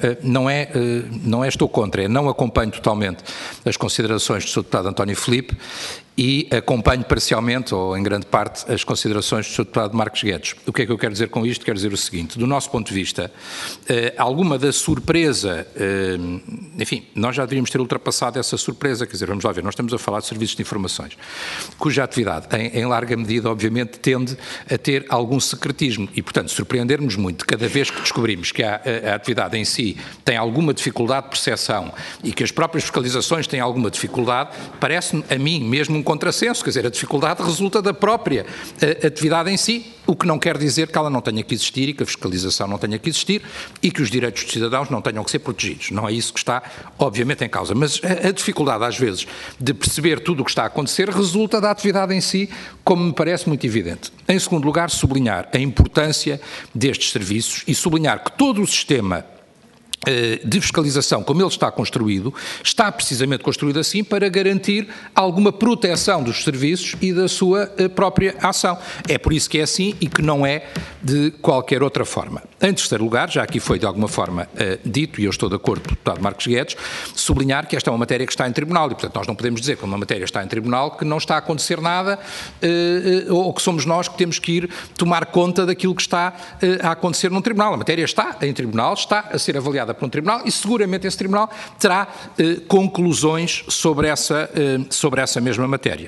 estou contra, não acompanho totalmente as considerações do Sr. Deputado António Filipe e acompanho parcialmente, ou em grande parte, as considerações do Sr. Deputado Marques Guedes. O que é que eu quero dizer com isto? Quero dizer o seguinte: do nosso ponto de vista, alguma da surpresa, enfim, nós já deveríamos ter ultrapassado essa surpresa, quer dizer, vamos lá ver, nós estamos a falar de serviços de informações, cuja atividade, em larga medida, obviamente, tende a ter algum secretismo e, portanto, surpreender-nos muito cada vez que descobrimos que a atividade em si tem alguma dificuldade de percepção e que as próprias fiscalizações têm alguma dificuldade, parece-me a mim mesmo um contrassenso, quer dizer, a dificuldade resulta da própria atividade em si, o que não quer dizer que ela não tenha que existir e que a fiscalização não tenha que existir e que os direitos dos cidadãos não tenham que ser protegidos. Não é isso que está, obviamente, em causa. Mas a dificuldade, às vezes, de perceber tudo o que está a acontecer resulta da atividade em si, como me parece muito evidente. Em segundo lugar, sublinhar a importância destes serviços e sublinhar que todo o sistema de fiscalização, como ele está construído, está precisamente construído assim para garantir alguma proteção dos serviços e da sua própria ação. É por isso que é assim e que não é de qualquer outra forma. Em terceiro lugar, já aqui foi de alguma forma dito, e eu estou de acordo com o deputado Marques Guedes, sublinhar que esta é uma matéria que está em tribunal e, portanto, nós não podemos dizer que uma matéria está em tribunal que não está a acontecer nada ou que somos nós que temos que ir tomar conta daquilo que está a acontecer num tribunal. A matéria está em tribunal, está a ser avaliada por um tribunal e seguramente esse tribunal terá conclusões sobre essa mesma matéria.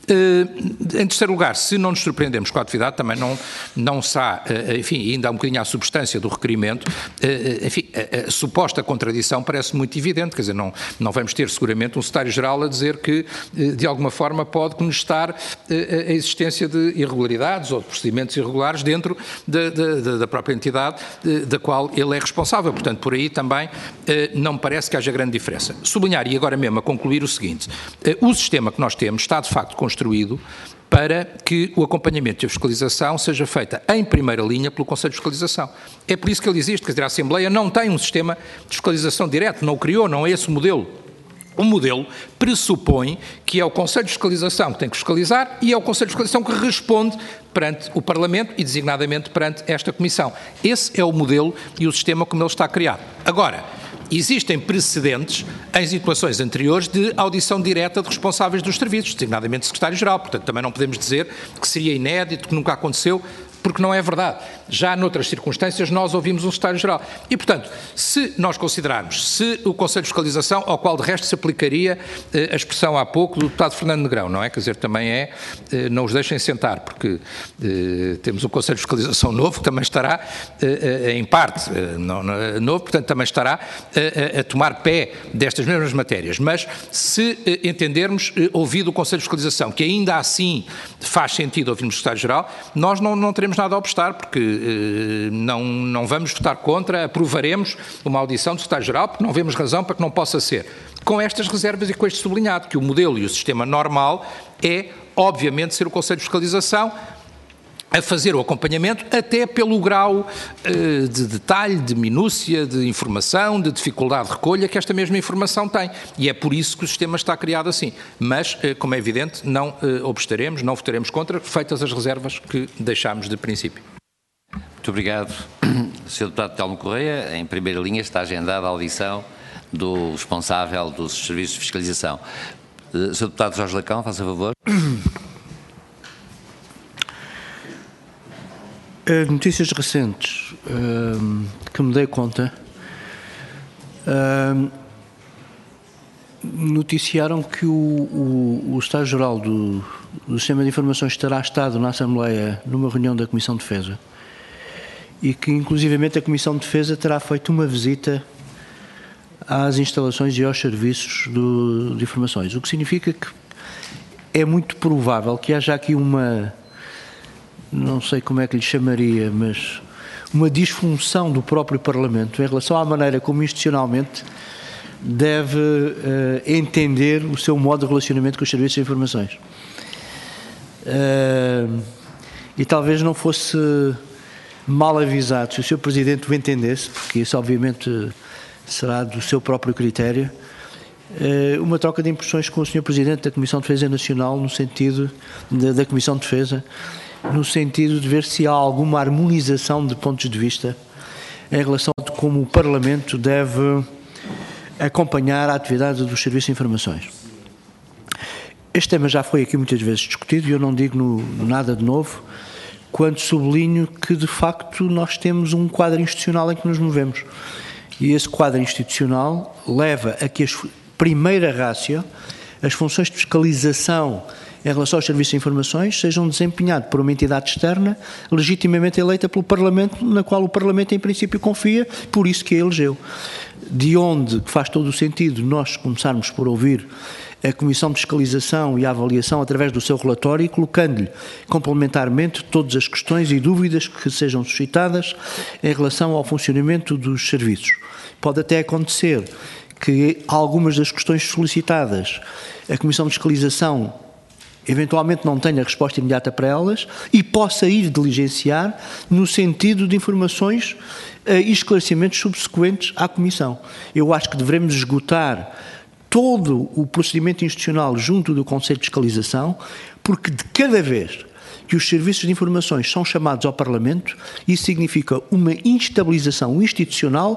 Em terceiro lugar, se não nos surpreendemos com a atividade, também não será, enfim, ainda há um bocadinho à substância do requerimento, enfim, a suposta contradição parece muito evidente, quer dizer, não vamos ter seguramente um secretário-geral a dizer que, de alguma forma, pode contestar a existência de irregularidades ou de procedimentos irregulares dentro da própria entidade da qual ele é responsável. Portanto, por aí também não me parece que haja grande diferença. Sublinhar, e agora mesmo a concluir, o seguinte: o sistema que nós temos está, de facto, construído para que o acompanhamento e a fiscalização seja feita em primeira linha pelo Conselho de Fiscalização. É por isso que ele existe, quer dizer, a Assembleia não tem um sistema de fiscalização direto, não o criou, não é esse o modelo. O modelo pressupõe que é o Conselho de Fiscalização que tem que fiscalizar e é o Conselho de Fiscalização que responde perante o Parlamento e designadamente perante esta Comissão. Esse é o modelo e o sistema como ele está criado. Agora, existem precedentes em situações anteriores de audição direta de responsáveis dos serviços, designadamente secretário-geral. Portanto, também não podemos dizer que seria inédito, que nunca aconteceu, porque não é verdade. Já noutras circunstâncias nós ouvimos um secretário-geral. E, portanto, se nós considerarmos, se o Conselho de Fiscalização, ao qual de resto se aplicaria a expressão há pouco do deputado Fernando Negrão, não é? Quer dizer, também não os deixem sentar, porque temos um Conselho de Fiscalização novo, que também estará, em parte, novo, portanto, também estará a tomar pé destas mesmas matérias. Mas, se entendermos, ouvido o Conselho de Fiscalização, que ainda assim faz sentido ouvirmos o secretário-geral, nós não teremos nada a obstar, porque não vamos votar contra, aprovaremos uma audição do secretário-geral, porque não vemos razão para que não possa ser. Com estas reservas e com este sublinhado, que o modelo e o sistema normal é, obviamente, ser o Conselho de Fiscalização a fazer o acompanhamento, até pelo grau de detalhe, de minúcia, de informação, de dificuldade de recolha que esta mesma informação tem. E é por isso que o sistema está criado assim. Mas, como é evidente, não obstaremos, não votaremos contra, feitas as reservas que deixámos de princípio. Muito obrigado, Sr. Deputado Telmo Correia. Em primeira linha está agendada a audição do responsável dos serviços de fiscalização. Sr. Deputado Jorge Lacão, faça favor. Notícias recentes que me dei conta noticiaram que o Estado-Geral do Sistema de Informações terá estado na Assembleia numa reunião da Comissão de Defesa e que, inclusivamente, a Comissão de Defesa terá feito uma visita às instalações e aos serviços de informações, o que significa que é muito provável que haja aqui não sei como é que lhe chamaria, mas uma disfunção do próprio Parlamento em relação à maneira como institucionalmente deve entender o seu modo de relacionamento com os serviços de informações. E talvez não fosse mal avisado se o Sr. Presidente o entendesse, porque isso obviamente será do seu próprio critério, uma troca de impressões com o Sr. Presidente da Comissão de Defesa Nacional, no sentido da Comissão de Defesa, no sentido de ver se há alguma harmonização de pontos de vista em relação a como o Parlamento deve acompanhar a atividade dos serviços de informações. Este tema já foi aqui muitas vezes discutido e eu não digo nada de novo, quando sublinho que, de facto, nós temos um quadro institucional em que nos movemos. E esse quadro institucional leva a que a primeira ratio, as funções de fiscalização em relação aos serviços de informações, sejam desempenhados por uma entidade externa, legitimamente eleita pelo Parlamento, na qual o Parlamento, em princípio, confia, por isso que a elegeu. De onde faz todo o sentido nós começarmos por ouvir a Comissão de Fiscalização e a avaliação através do seu relatório e colocando-lhe complementarmente todas as questões e dúvidas que sejam suscitadas em relação ao funcionamento dos serviços. Pode até acontecer que algumas das questões solicitadas a Comissão de Fiscalização eventualmente não tenha resposta imediata para elas e possa ir diligenciar no sentido de informações e esclarecimentos subsequentes à Comissão. Eu acho que devemos esgotar todo o procedimento institucional junto do Conselho de Fiscalização, porque de cada vez que os serviços de informações são chamados ao Parlamento, isso significa uma instabilização institucional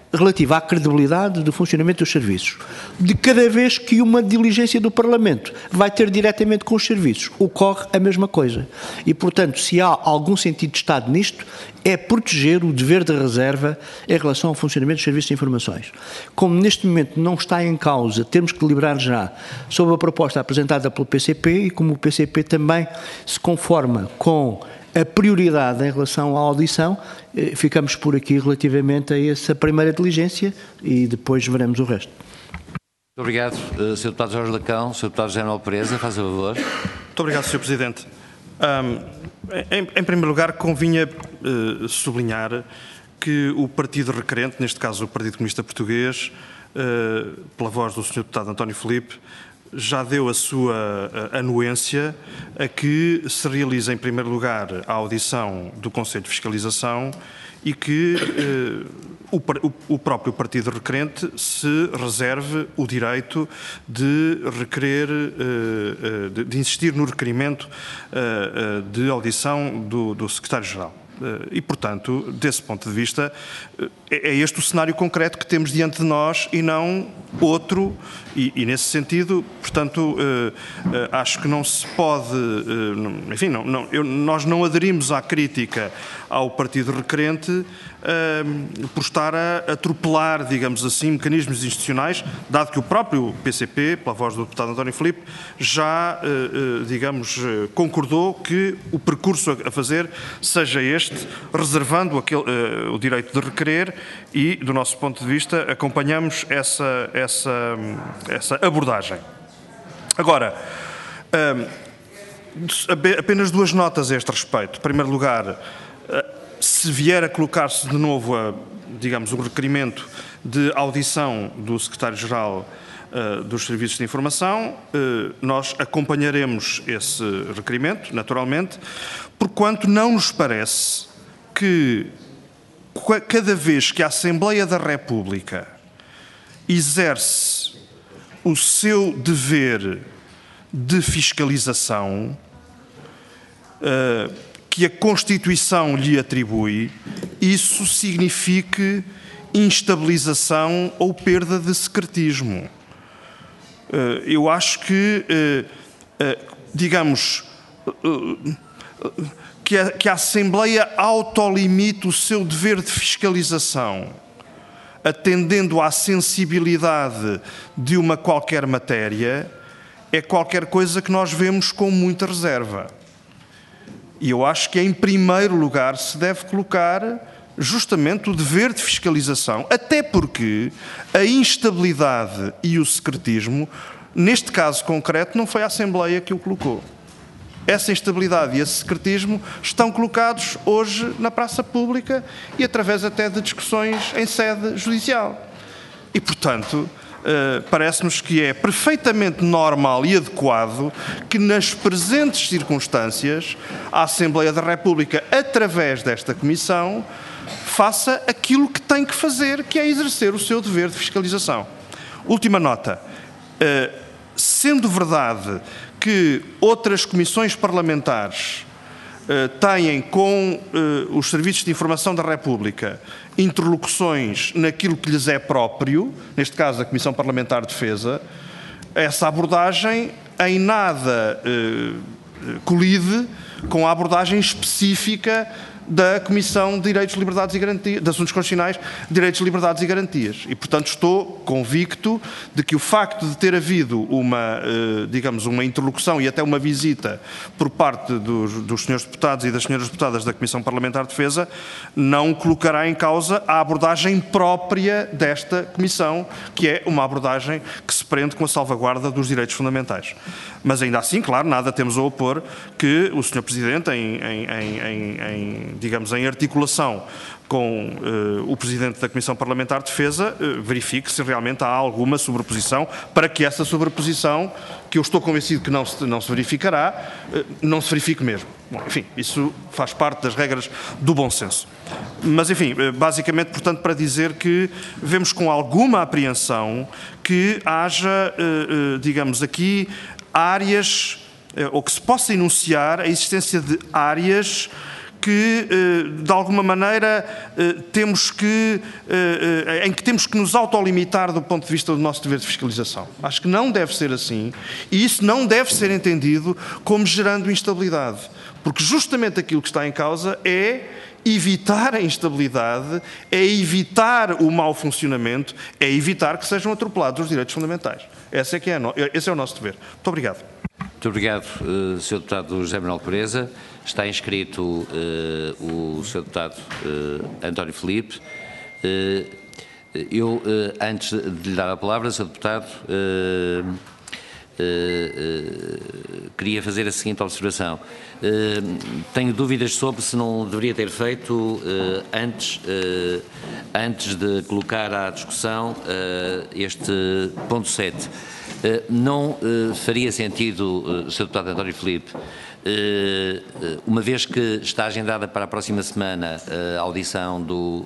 relativa à credibilidade do funcionamento dos serviços. De cada vez que uma diligência do Parlamento vai ter diretamente com os serviços, ocorre a mesma coisa. E, portanto, se há algum sentido de Estado nisto, é proteger o dever de reserva em relação ao funcionamento dos serviços de informações. Como neste momento não está em causa, temos que deliberar já sobre a proposta apresentada pelo PCP e como o PCP também se conforma com a prioridade em relação à audição, ficamos por aqui relativamente a essa primeira diligência e depois veremos o resto. Muito obrigado, Sr. Deputado Jorge Lacão. Sr. Deputado José Manuel Pereza, faz o favor. Muito obrigado, Sr. Presidente. Em primeiro lugar, convinha sublinhar que o partido requerente, neste caso o Partido Comunista Português, pela voz do Sr. Deputado António Filipe, já deu a sua anuência a que se realize, em primeiro lugar, a audição do Conselho de Fiscalização e que o próprio partido requerente se reserve o direito de requerer, de insistir no requerimento de audição do Secretário-Geral. E, portanto, desse ponto de vista, é este o cenário concreto que temos diante de nós e não outro, e nesse sentido, portanto, acho que não se pode, enfim, nós não aderimos à crítica ao partido requerente por estar a atropelar, digamos assim, mecanismos institucionais, dado que o próprio PCP, pela voz do deputado António Filipe, já, digamos, concordou que o percurso a fazer seja este, reservando o direito de requerer e, do nosso ponto de vista, acompanhamos essa abordagem. Agora, apenas duas notas a este respeito. Em primeiro lugar, se vier a colocar-se de novo, digamos, um requerimento de audição do Secretário-Geral dos Serviços de Informação, nós acompanharemos esse requerimento, naturalmente, porquanto não nos parece que cada vez que a Assembleia da República exerce o seu dever de fiscalização que a Constituição lhe atribui, isso signifique instabilização ou perda de secretismo. Eu acho que, digamos, que a Assembleia autolimite o seu dever de fiscalização, atendendo à sensibilidade de uma qualquer matéria, é qualquer coisa que nós vemos com muita reserva. E eu acho que, em primeiro lugar, se deve colocar justamente o dever de fiscalização, até porque a instabilidade e o secretismo, neste caso concreto, não foi a Assembleia que o colocou. Essa instabilidade e esse secretismo estão colocados hoje na praça pública e através até de discussões em sede judicial. E, portanto, parece-nos que é perfeitamente normal e adequado que, nas presentes circunstâncias, a Assembleia da República, através desta Comissão, faça aquilo que tem que fazer, que é exercer o seu dever de fiscalização. Última nota. Sendo verdade que outras comissões parlamentares têm com os serviços de informação da República interlocuções naquilo que lhes é próprio, neste caso a Comissão Parlamentar de Defesa, essa abordagem em nada colide com a abordagem específica da Comissão de Direitos, Liberdades e Garantias, de Assuntos Constitucionais, Direitos, Liberdades e Garantias. E, portanto, estou convicto de que o facto de ter havido uma, digamos, uma interlocução e até uma visita por parte dos senhores deputados e das senhoras deputadas da Comissão Parlamentar de Defesa não colocará em causa a abordagem própria desta Comissão, que é uma abordagem que se prende com a salvaguarda dos direitos fundamentais. Mas, ainda assim, claro, nada temos a opor que o Sr. Presidente, digamos, em articulação com o Presidente da Comissão Parlamentar de Defesa, verifique se realmente há alguma sobreposição, para que essa sobreposição, que eu estou convencido que não se verificará, não se verifique mesmo. Bom, enfim, isso faz parte das regras do bom senso. Mas, enfim, basicamente, portanto, para dizer que vemos com alguma apreensão que haja, digamos, aqui áreas, ou que se possa enunciar a existência de áreas que, de alguma maneira, em que temos que nos autolimitar do ponto de vista do nosso dever de fiscalização. Acho que não deve ser assim, e isso não deve ser entendido como gerando instabilidade, porque justamente aquilo que está em causa é evitar a instabilidade, é evitar o mau funcionamento, é evitar que sejam atropelados os direitos fundamentais. Esse é o nosso dever. Muito obrigado. Muito obrigado, Sr. Deputado José Manuel Pureza. Está inscrito o Sr. Deputado António Filipe. Eu, antes de lhe dar a palavra, Sr. Deputado, queria fazer a seguinte observação. Tenho dúvidas sobre se não deveria ter feito antes de colocar à discussão este ponto 7. Não faria sentido, Sr. Deputado António Filipe, uma vez que está agendada para a próxima semana a audição do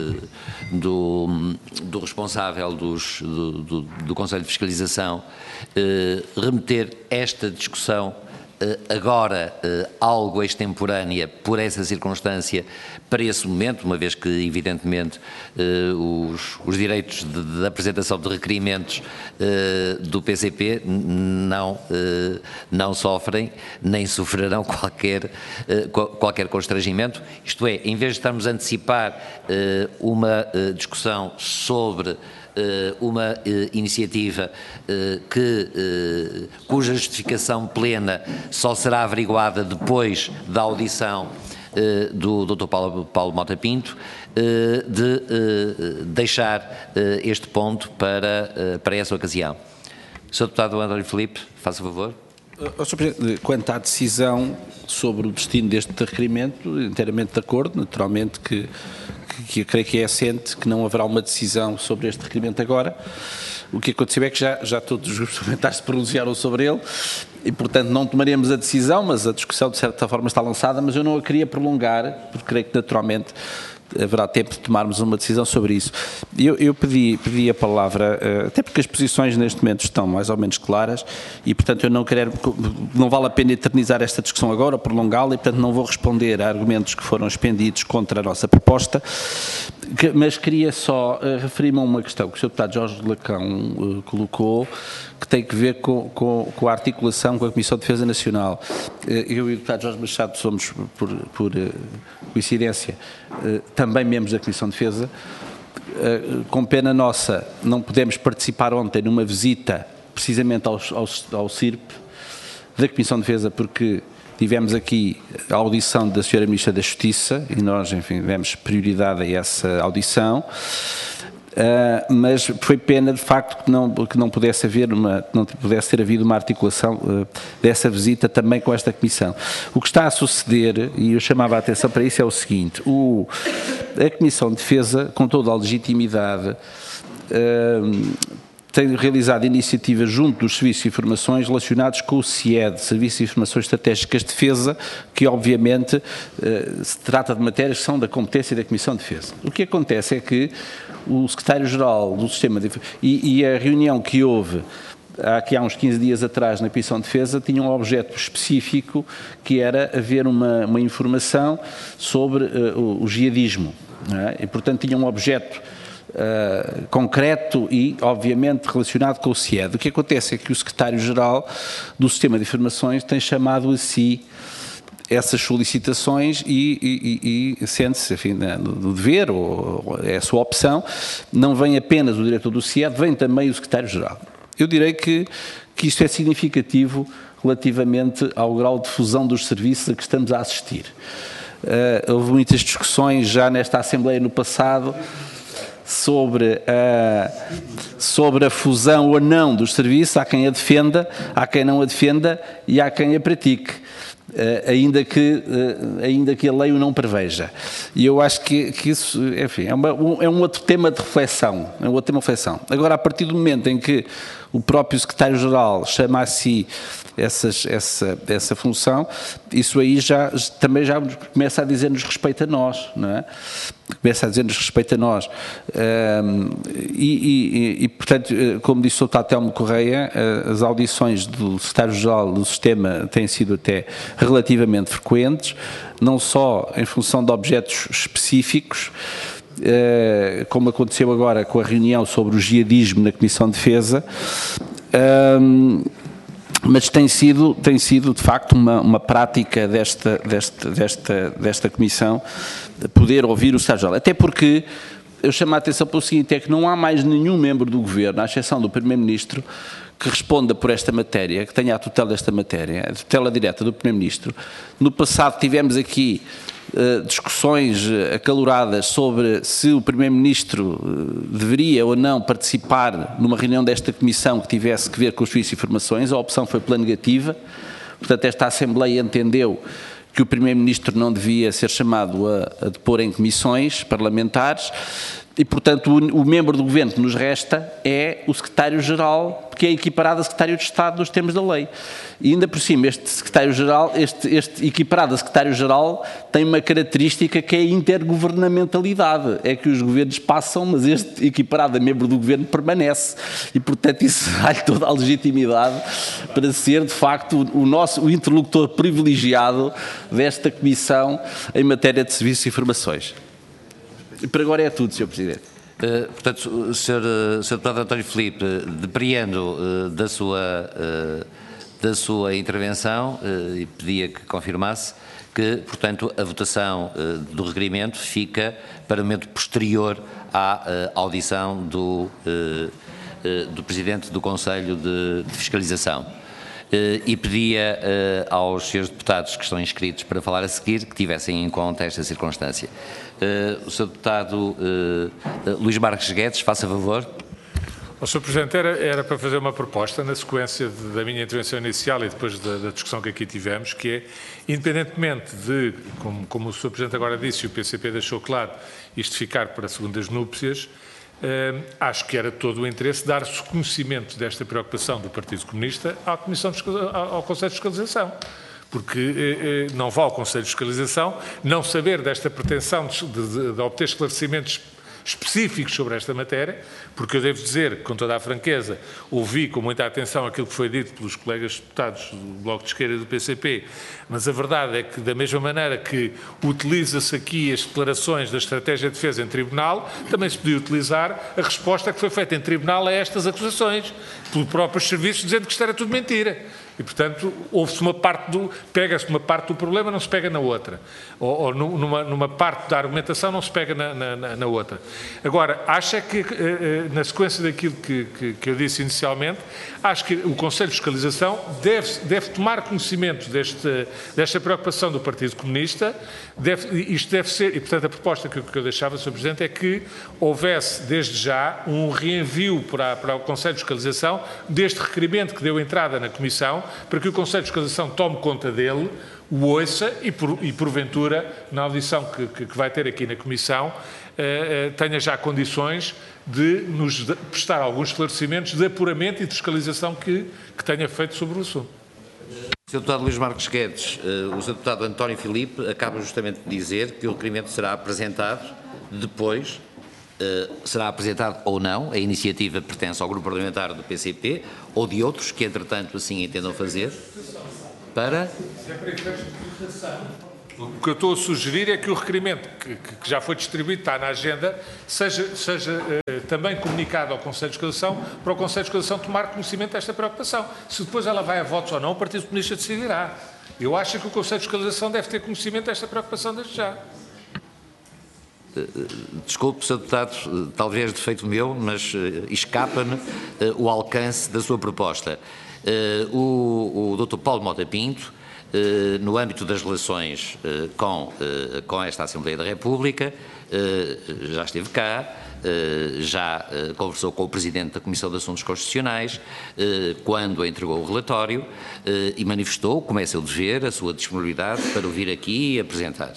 responsável do Conselho de Fiscalização, remeter esta discussão agora algo extemporânea por essa circunstância para esse momento, uma vez que evidentemente os direitos de apresentação de requerimentos do PCP não sofrem nem sofrerão qualquer constrangimento, isto é, em vez de estarmos a antecipar uma discussão sobre uma iniciativa cuja justificação plena só será averiguada depois da audição do Dr. Paulo Mota Pinto, de deixar este ponto para essa ocasião. Sr. Deputado António Filipe, faça favor. Sr. Presidente, quanto à decisão sobre o destino deste requerimento, inteiramente de acordo, naturalmente que eu creio que é assente que não haverá uma decisão sobre este requerimento agora. O que aconteceu é que já todos os grupos parlamentares se pronunciaram sobre ele e, portanto, não tomaremos a decisão, mas a discussão, de certa forma, está lançada, mas eu não a queria prolongar, porque creio que, naturalmente, haverá tempo de tomarmos uma decisão sobre isso. Eu pedi a palavra, até porque as posições neste momento estão mais ou menos claras e, portanto, não vale a pena eternizar esta discussão agora, prolongá-la e, portanto, não vou responder a argumentos que foram expendidos contra a nossa proposta, mas queria só referir-me a uma questão que o Sr. Deputado Jorge Lacão colocou, que tem que ver com a articulação com a Comissão de Defesa Nacional. Eu e o Deputado Jorge Machado somos, por coincidência, também membros da Comissão de Defesa. Com pena nossa, não pudemos participar ontem numa visita precisamente ao CIRP da Comissão de Defesa, porque tivemos aqui a audição da Sra. Ministra da Justiça e nós, enfim, demos prioridade a essa audição. Mas foi pena de facto que não pudesse ter havido uma articulação dessa visita também com esta Comissão. O que está a suceder, e eu chamava a atenção para isso, é o seguinte: a Comissão de Defesa, com toda a legitimidade, tem realizado iniciativas junto dos Serviços de Informações relacionados com o CIED, Serviço de Informações Estratégicas de Defesa, que obviamente se trata de matérias que são da competência da Comissão de Defesa. O que acontece é que o Secretário-Geral do Sistema de e a reunião que houve aqui há uns 15 dias atrás na Comissão de Defesa tinha um objeto específico, que era haver uma informação sobre o jihadismo, não é? E portanto tinha um objeto concreto e, obviamente, relacionado com o CIED. O que acontece é que o Secretário-Geral do Sistema de Informações tem chamado a si essas solicitações e sente-se, enfim, no dever, ou é a sua opção, não vem apenas o diretor do CIED, vem também o Secretário-Geral. Eu direi que isto é significativo relativamente ao grau de fusão dos serviços a que estamos a assistir. Houve muitas discussões já nesta Assembleia no passado sobre a fusão ou não dos serviços, há quem a defenda, há quem não a defenda e há quem a pratique, ainda que a lei o não preveja. E eu acho que isso, enfim, é um outro tema de reflexão, Agora, a partir do momento em que o próprio Secretário-Geral chama a si essa função, isso aí também já começa a dizer-nos respeito a nós, não é? Começa a dizer-nos respeito a nós. Portanto, como disse o Dr. Telmo Correia, as audições do Secretário-Geral do Sistema têm sido até relativamente frequentes, não só em função de objetos específicos, como aconteceu agora com a reunião sobre o jihadismo na Comissão de Defesa, mas tem sido de facto uma prática desta Comissão poder ouvir o Secretário-Geral. Até porque eu chamo a atenção para o seguinte, é que não há mais nenhum membro do Governo, à exceção do Primeiro-Ministro, que responda por esta matéria, que tenha a tutela desta matéria, a tutela direta do Primeiro-Ministro. No passado tivemos aqui discussões acaloradas sobre se o Primeiro-Ministro deveria ou não participar numa reunião desta Comissão que tivesse que ver com os serviços de informações. A opção foi pela negativa. Portanto, esta Assembleia entendeu que o Primeiro-Ministro não devia ser chamado a depor em comissões parlamentares e, portanto, o membro do Governo que nos resta é o Secretário-Geral, que é equiparado a Secretário de Estado nos termos da lei. E ainda por cima, este Secretário-Geral, este equiparado a Secretário-Geral tem uma característica que é a intergovernamentalidade. É que os governos passam, mas este equiparado a membro do Governo permanece. E, portanto, isso dá-lhe toda a legitimidade para ser, de facto, o interlocutor privilegiado desta Comissão em matéria de serviços de informações. E por agora é tudo, Sr. Presidente. Portanto, Sr. Deputado António Filipe, depreendo da sua intervenção e pedia que confirmasse que, portanto, a votação do requerimento fica para o momento posterior à audição do Presidente do Conselho de Fiscalização. E pedia aos senhores deputados que estão inscritos para falar a seguir que tivessem em conta esta circunstância. O Sr. Deputado Luís Marques Guedes, faça favor. Sr. Presidente, era para fazer uma proposta na sequência da minha intervenção inicial e depois da discussão que aqui tivemos, que é, independentemente de, como o Sr. Presidente agora disse e o PCP deixou claro, isto ficar para segundas núpcias, acho que era todo o interesse dar-se conhecimento desta preocupação do Partido Comunista ao Conselho de Fiscalização. Porque não vale ao Conselho de Fiscalização não saber desta pretensão de obter esclarecimentos específicos sobre esta matéria, porque eu devo dizer, com toda a franqueza, ouvi com muita atenção aquilo que foi dito pelos colegas deputados do Bloco de Esquerda e do PCP, mas a verdade é que, da mesma maneira que utiliza-se aqui as declarações da estratégia de defesa em tribunal, também se podia utilizar a resposta que foi feita em tribunal a estas acusações, pelo próprio serviço, dizendo que isto era tudo mentira. E, portanto, pega-se uma parte do problema, não se pega na outra. Ou numa parte da argumentação, não se pega na outra. Agora, acho que, na sequência daquilo que eu disse inicialmente, acho que o Conselho de Fiscalização deve tomar conhecimento desta preocupação do Partido Comunista. Isto deve ser, e, portanto, a proposta que eu deixava, Sr. Presidente, é que houvesse, desde já, um reenvio para o Conselho de Fiscalização deste requerimento que deu entrada na Comissão, para que o Conselho de Fiscalização tome conta dele, o ouça e porventura, na audição que vai ter aqui na Comissão, tenha já condições de nos prestar alguns esclarecimentos de apuramento e de fiscalização que tenha feito sobre o assunto. Sr. Deputado Luís Marques Guedes, o Sr. Deputado António Filipe acaba justamente de dizer que o requerimento será apresentado depois, será apresentado ou não, a iniciativa pertence ao grupo parlamentar do PCP ou de outros que, entretanto, assim entendam fazer, para... O que eu estou a sugerir é que o requerimento que já foi distribuído, está na agenda, seja também comunicado ao Conselho de Fiscalização, para o Conselho de Fiscalização tomar conhecimento desta preocupação. Se depois ela vai a votos ou não, o Partido Comunista decidirá. Eu acho que o Conselho de Fiscalização deve ter conhecimento desta preocupação desde já. Desculpe, Sr. Deputado, talvez defeito meu, mas escapa-me o alcance da sua proposta. O Dr. Paulo Mota Pinto, no âmbito das relações com esta Assembleia da República, já esteve cá, já conversou com o Presidente da Comissão de Assuntos Constitucionais, quando entregou o relatório, e manifestou, como é seu dever, a sua disponibilidade para o vir aqui e apresentar.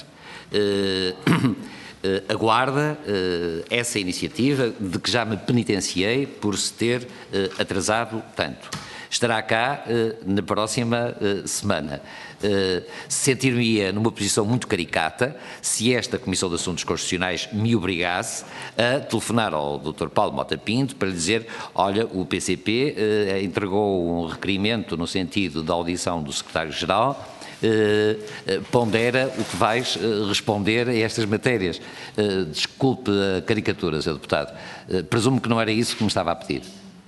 Aguarda essa iniciativa de que já me penitenciei por se ter atrasado tanto. Estará cá na próxima semana. Sentir-me-ia numa posição muito caricata se esta Comissão de Assuntos Constitucionais me obrigasse a telefonar ao Dr. Paulo Mota Pinto para lhe dizer: olha, o PCP entregou um requerimento no sentido da audição do Secretário-Geral pondera o que vais responder a estas matérias. Desculpe a caricatura, Sr. Deputado. Presumo que não era isso que me estava a pedir.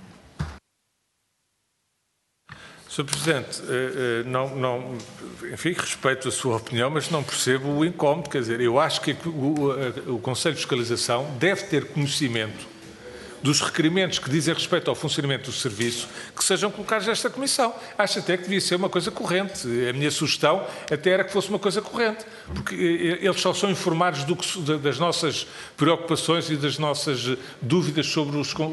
Sr. Presidente, enfim, respeito a sua opinião, mas não percebo o incómodo. Quer dizer, eu acho que o Conselho de Fiscalização deve ter conhecimento dos requerimentos que dizem respeito ao funcionamento do serviço que sejam colocados nesta Comissão. Acho até que devia ser uma coisa corrente. A minha sugestão até era que fosse uma coisa corrente, porque eles só são informados das nossas preocupações e das nossas dúvidas sobre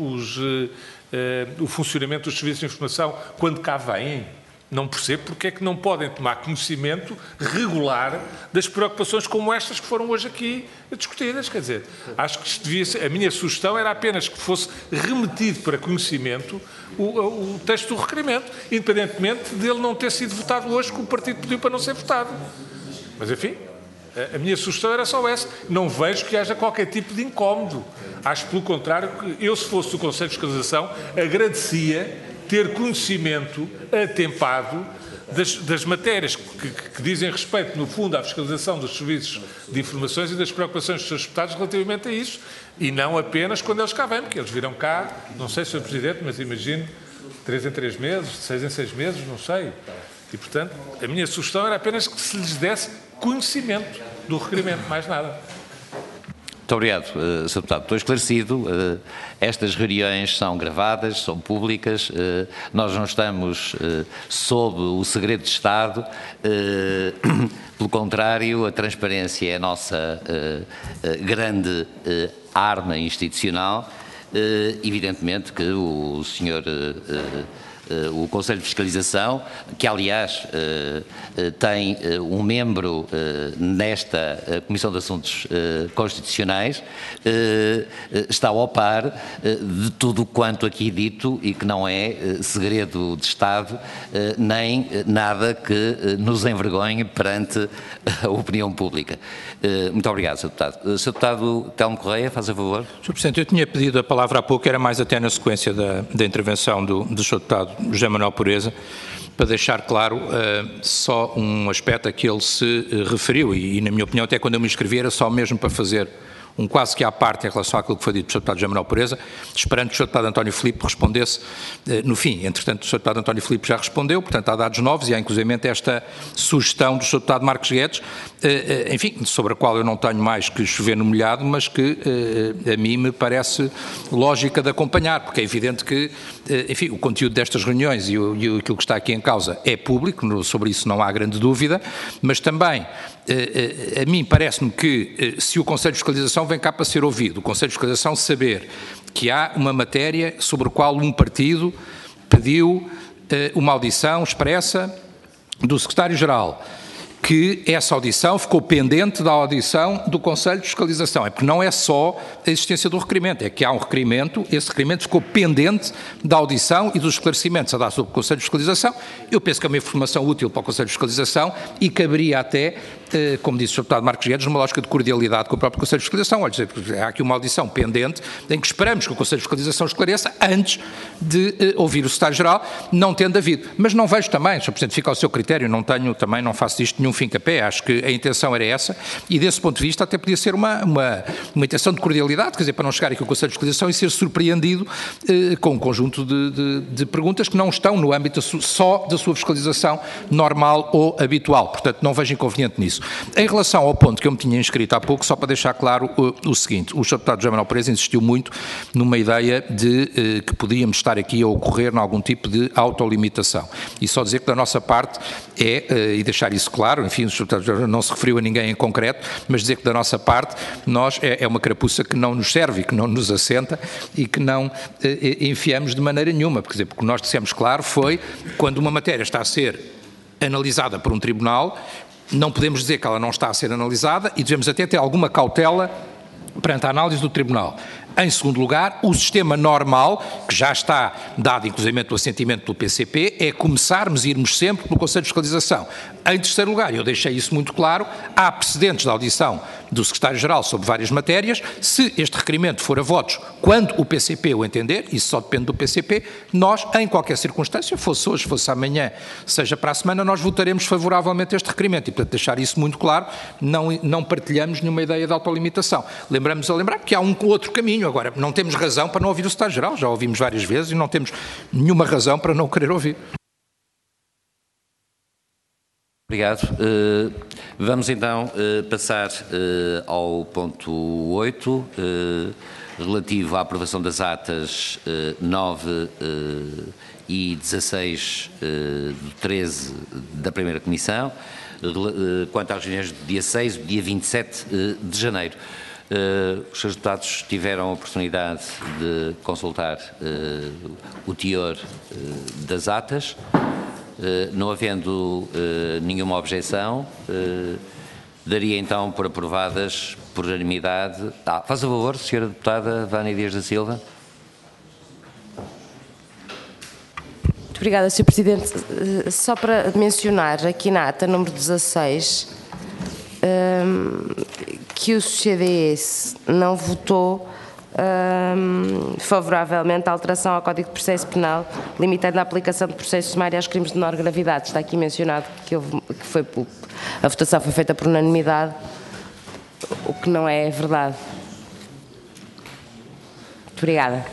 o funcionamento dos serviços de informação quando cá vêm. Não percebo porque é que não podem tomar conhecimento regular das preocupações como estas que foram hoje aqui discutidas. Quer dizer, acho que isto devia ser, a minha sugestão era apenas que fosse remetido para conhecimento o texto do requerimento, independentemente dele não ter sido votado hoje, que o partido pediu para não ser votado. Mas, enfim, a minha sugestão era só essa. Não vejo que haja qualquer tipo de incómodo. Acho, pelo contrário, que eu, se fosse do Conselho de Fiscalização, agradecia ter conhecimento atempado das matérias que dizem respeito, no fundo, à fiscalização dos serviços de informações e das preocupações dos seus deputados relativamente a isso, e não apenas quando eles cá vêm, porque eles virão cá, não sei, Sr. Presidente, mas imagino, 3 em 3 meses, 6 em 6 meses, não sei. E, portanto, a minha sugestão era apenas que se lhes desse conhecimento do requerimento, mais nada. Muito obrigado, Sr. Deputado. Estou esclarecido. Estas reuniões são gravadas, são públicas. Nós não estamos sob o segredo de Estado. Pelo contrário, a transparência é a nossa grande arma institucional. Evidentemente que o senhor... o Conselho de Fiscalização, que aliás tem um membro nesta Comissão de Assuntos Constitucionais, está ao par de tudo quanto aqui dito e que não é segredo de Estado, nem nada que nos envergonhe perante a opinião pública. Muito obrigado, Sr. Deputado. Sr. Deputado Telmo Correia, faz a favor. Sr. Presidente, eu tinha pedido a palavra há pouco, era mais até na sequência da intervenção do Sr. Deputado José Manuel Pureza, para deixar claro só um aspecto a que ele se referiu, e na minha opinião até quando eu me inscrevi era só mesmo para fazer um quase que à parte em relação àquilo que foi dito pelo Sr. Deputado José Manuel Pureza, esperando que o Sr. Deputado António Filipe respondesse no fim. Entretanto, o Sr. Deputado António Filipe já respondeu, portanto há dados novos e há inclusivamente esta sugestão do Sr. Deputado Marcos Guedes, enfim, sobre a qual eu não tenho mais que chover no molhado, mas que a mim me parece lógica de acompanhar, porque é evidente que, enfim, o conteúdo destas reuniões e aquilo que está aqui em causa é público, sobre isso não há grande dúvida, mas também a mim parece-me que se o Conselho de Fiscalização vem cá para ser ouvido, o Conselho de Fiscalização saber que há uma matéria sobre a qual um partido pediu uma audição expressa do Secretário-Geral, que essa audição ficou pendente da audição do Conselho de Fiscalização. É porque não é só a existência do requerimento, é que há um requerimento, esse requerimento ficou pendente da audição e dos esclarecimentos a dar sobre o Conselho de Fiscalização. Eu penso que é uma informação útil para o Conselho de Fiscalização e caberia até, como disse o Sr. Deputado Marcos Guedes, numa lógica de cordialidade com o próprio Conselho de Fiscalização. Olha, há aqui uma audição pendente em que esperamos que o Conselho de Fiscalização esclareça antes de ouvir o Secretário-Geral, não tendo havido. Mas não vejo também, Sr. Presidente, fica ao seu critério, também não faço disto nenhum fim capé, acho que a intenção era essa e desse ponto de vista até podia ser uma intenção de cordialidade, quer dizer, para não chegar aqui ao Conselho de Fiscalização e ser surpreendido com um conjunto de perguntas que não estão no âmbito só da sua fiscalização normal ou habitual, portanto não vejo inconveniente nisso. Em relação ao ponto que eu me tinha inscrito há pouco, só para deixar claro o seguinte, o Sr. Deputado José Manuel Pureza insistiu muito numa ideia de que podíamos estar aqui a ocorrer em algum tipo de autolimitação e só dizer que da nossa parte e deixar isso claro, enfim, o Sr. Deputado não se referiu a ninguém em concreto, mas dizer que da nossa parte nós é uma carapuça que não nos serve, que não nos assenta e que não enfiamos de maneira nenhuma, porque o que nós dissemos claro foi, quando uma matéria está a ser analisada por um tribunal, não podemos dizer que ela não está a ser analisada e devemos até ter alguma cautela perante a análise do tribunal. Em segundo lugar, o sistema normal, que já está dado inclusivamente o assentimento do PCP, é começarmos a irmos sempre pelo Conselho de Fiscalização. Em terceiro lugar, eu deixei isso muito claro, há precedentes da audição do secretário-geral sobre várias matérias. Se este requerimento for a votos quando o PCP o entender, isso só depende do PCP, nós, em qualquer circunstância, fosse hoje, fosse amanhã, seja para a semana, nós votaremos favoravelmente este requerimento. E, portanto, deixar isso muito claro, não partilhamos nenhuma ideia de autolimitação. Lembramos a lembrar que há um outro caminho. Agora, não temos razão para não ouvir o secretário-geral, já ouvimos várias vezes e não temos nenhuma razão para não querer ouvir. Obrigado. Vamos então passar ao ponto 8, relativo à aprovação das atas 9 e 16 do 13 da primeira comissão, quanto às reuniões do dia 6 e dia 27 de janeiro. Os seus deputados tiveram a oportunidade de consultar o teor das atas. Não havendo nenhuma objeção, daria então por aprovadas por unanimidade. Faz a favor, Sra. Deputada Vânia Dias da Silva. Muito obrigada, Sr. Presidente. Só para mencionar aqui na ata número 16 que o CDS não votou favoravelmente à alteração ao Código de Processo Penal, limitando a aplicação de processo sumário aos crimes de menor gravidade. Está aqui mencionado que a votação foi feita por unanimidade, o que não é verdade. Muito obrigada.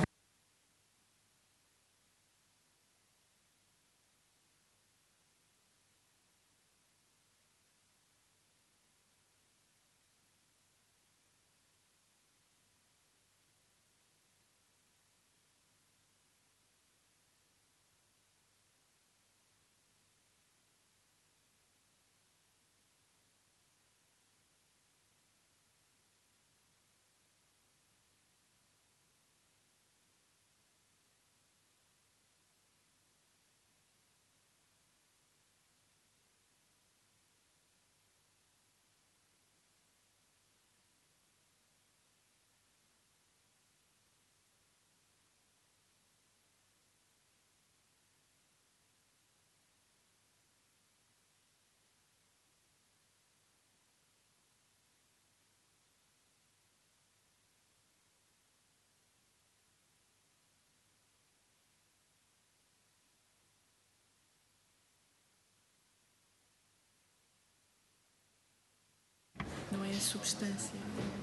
Não é a substância.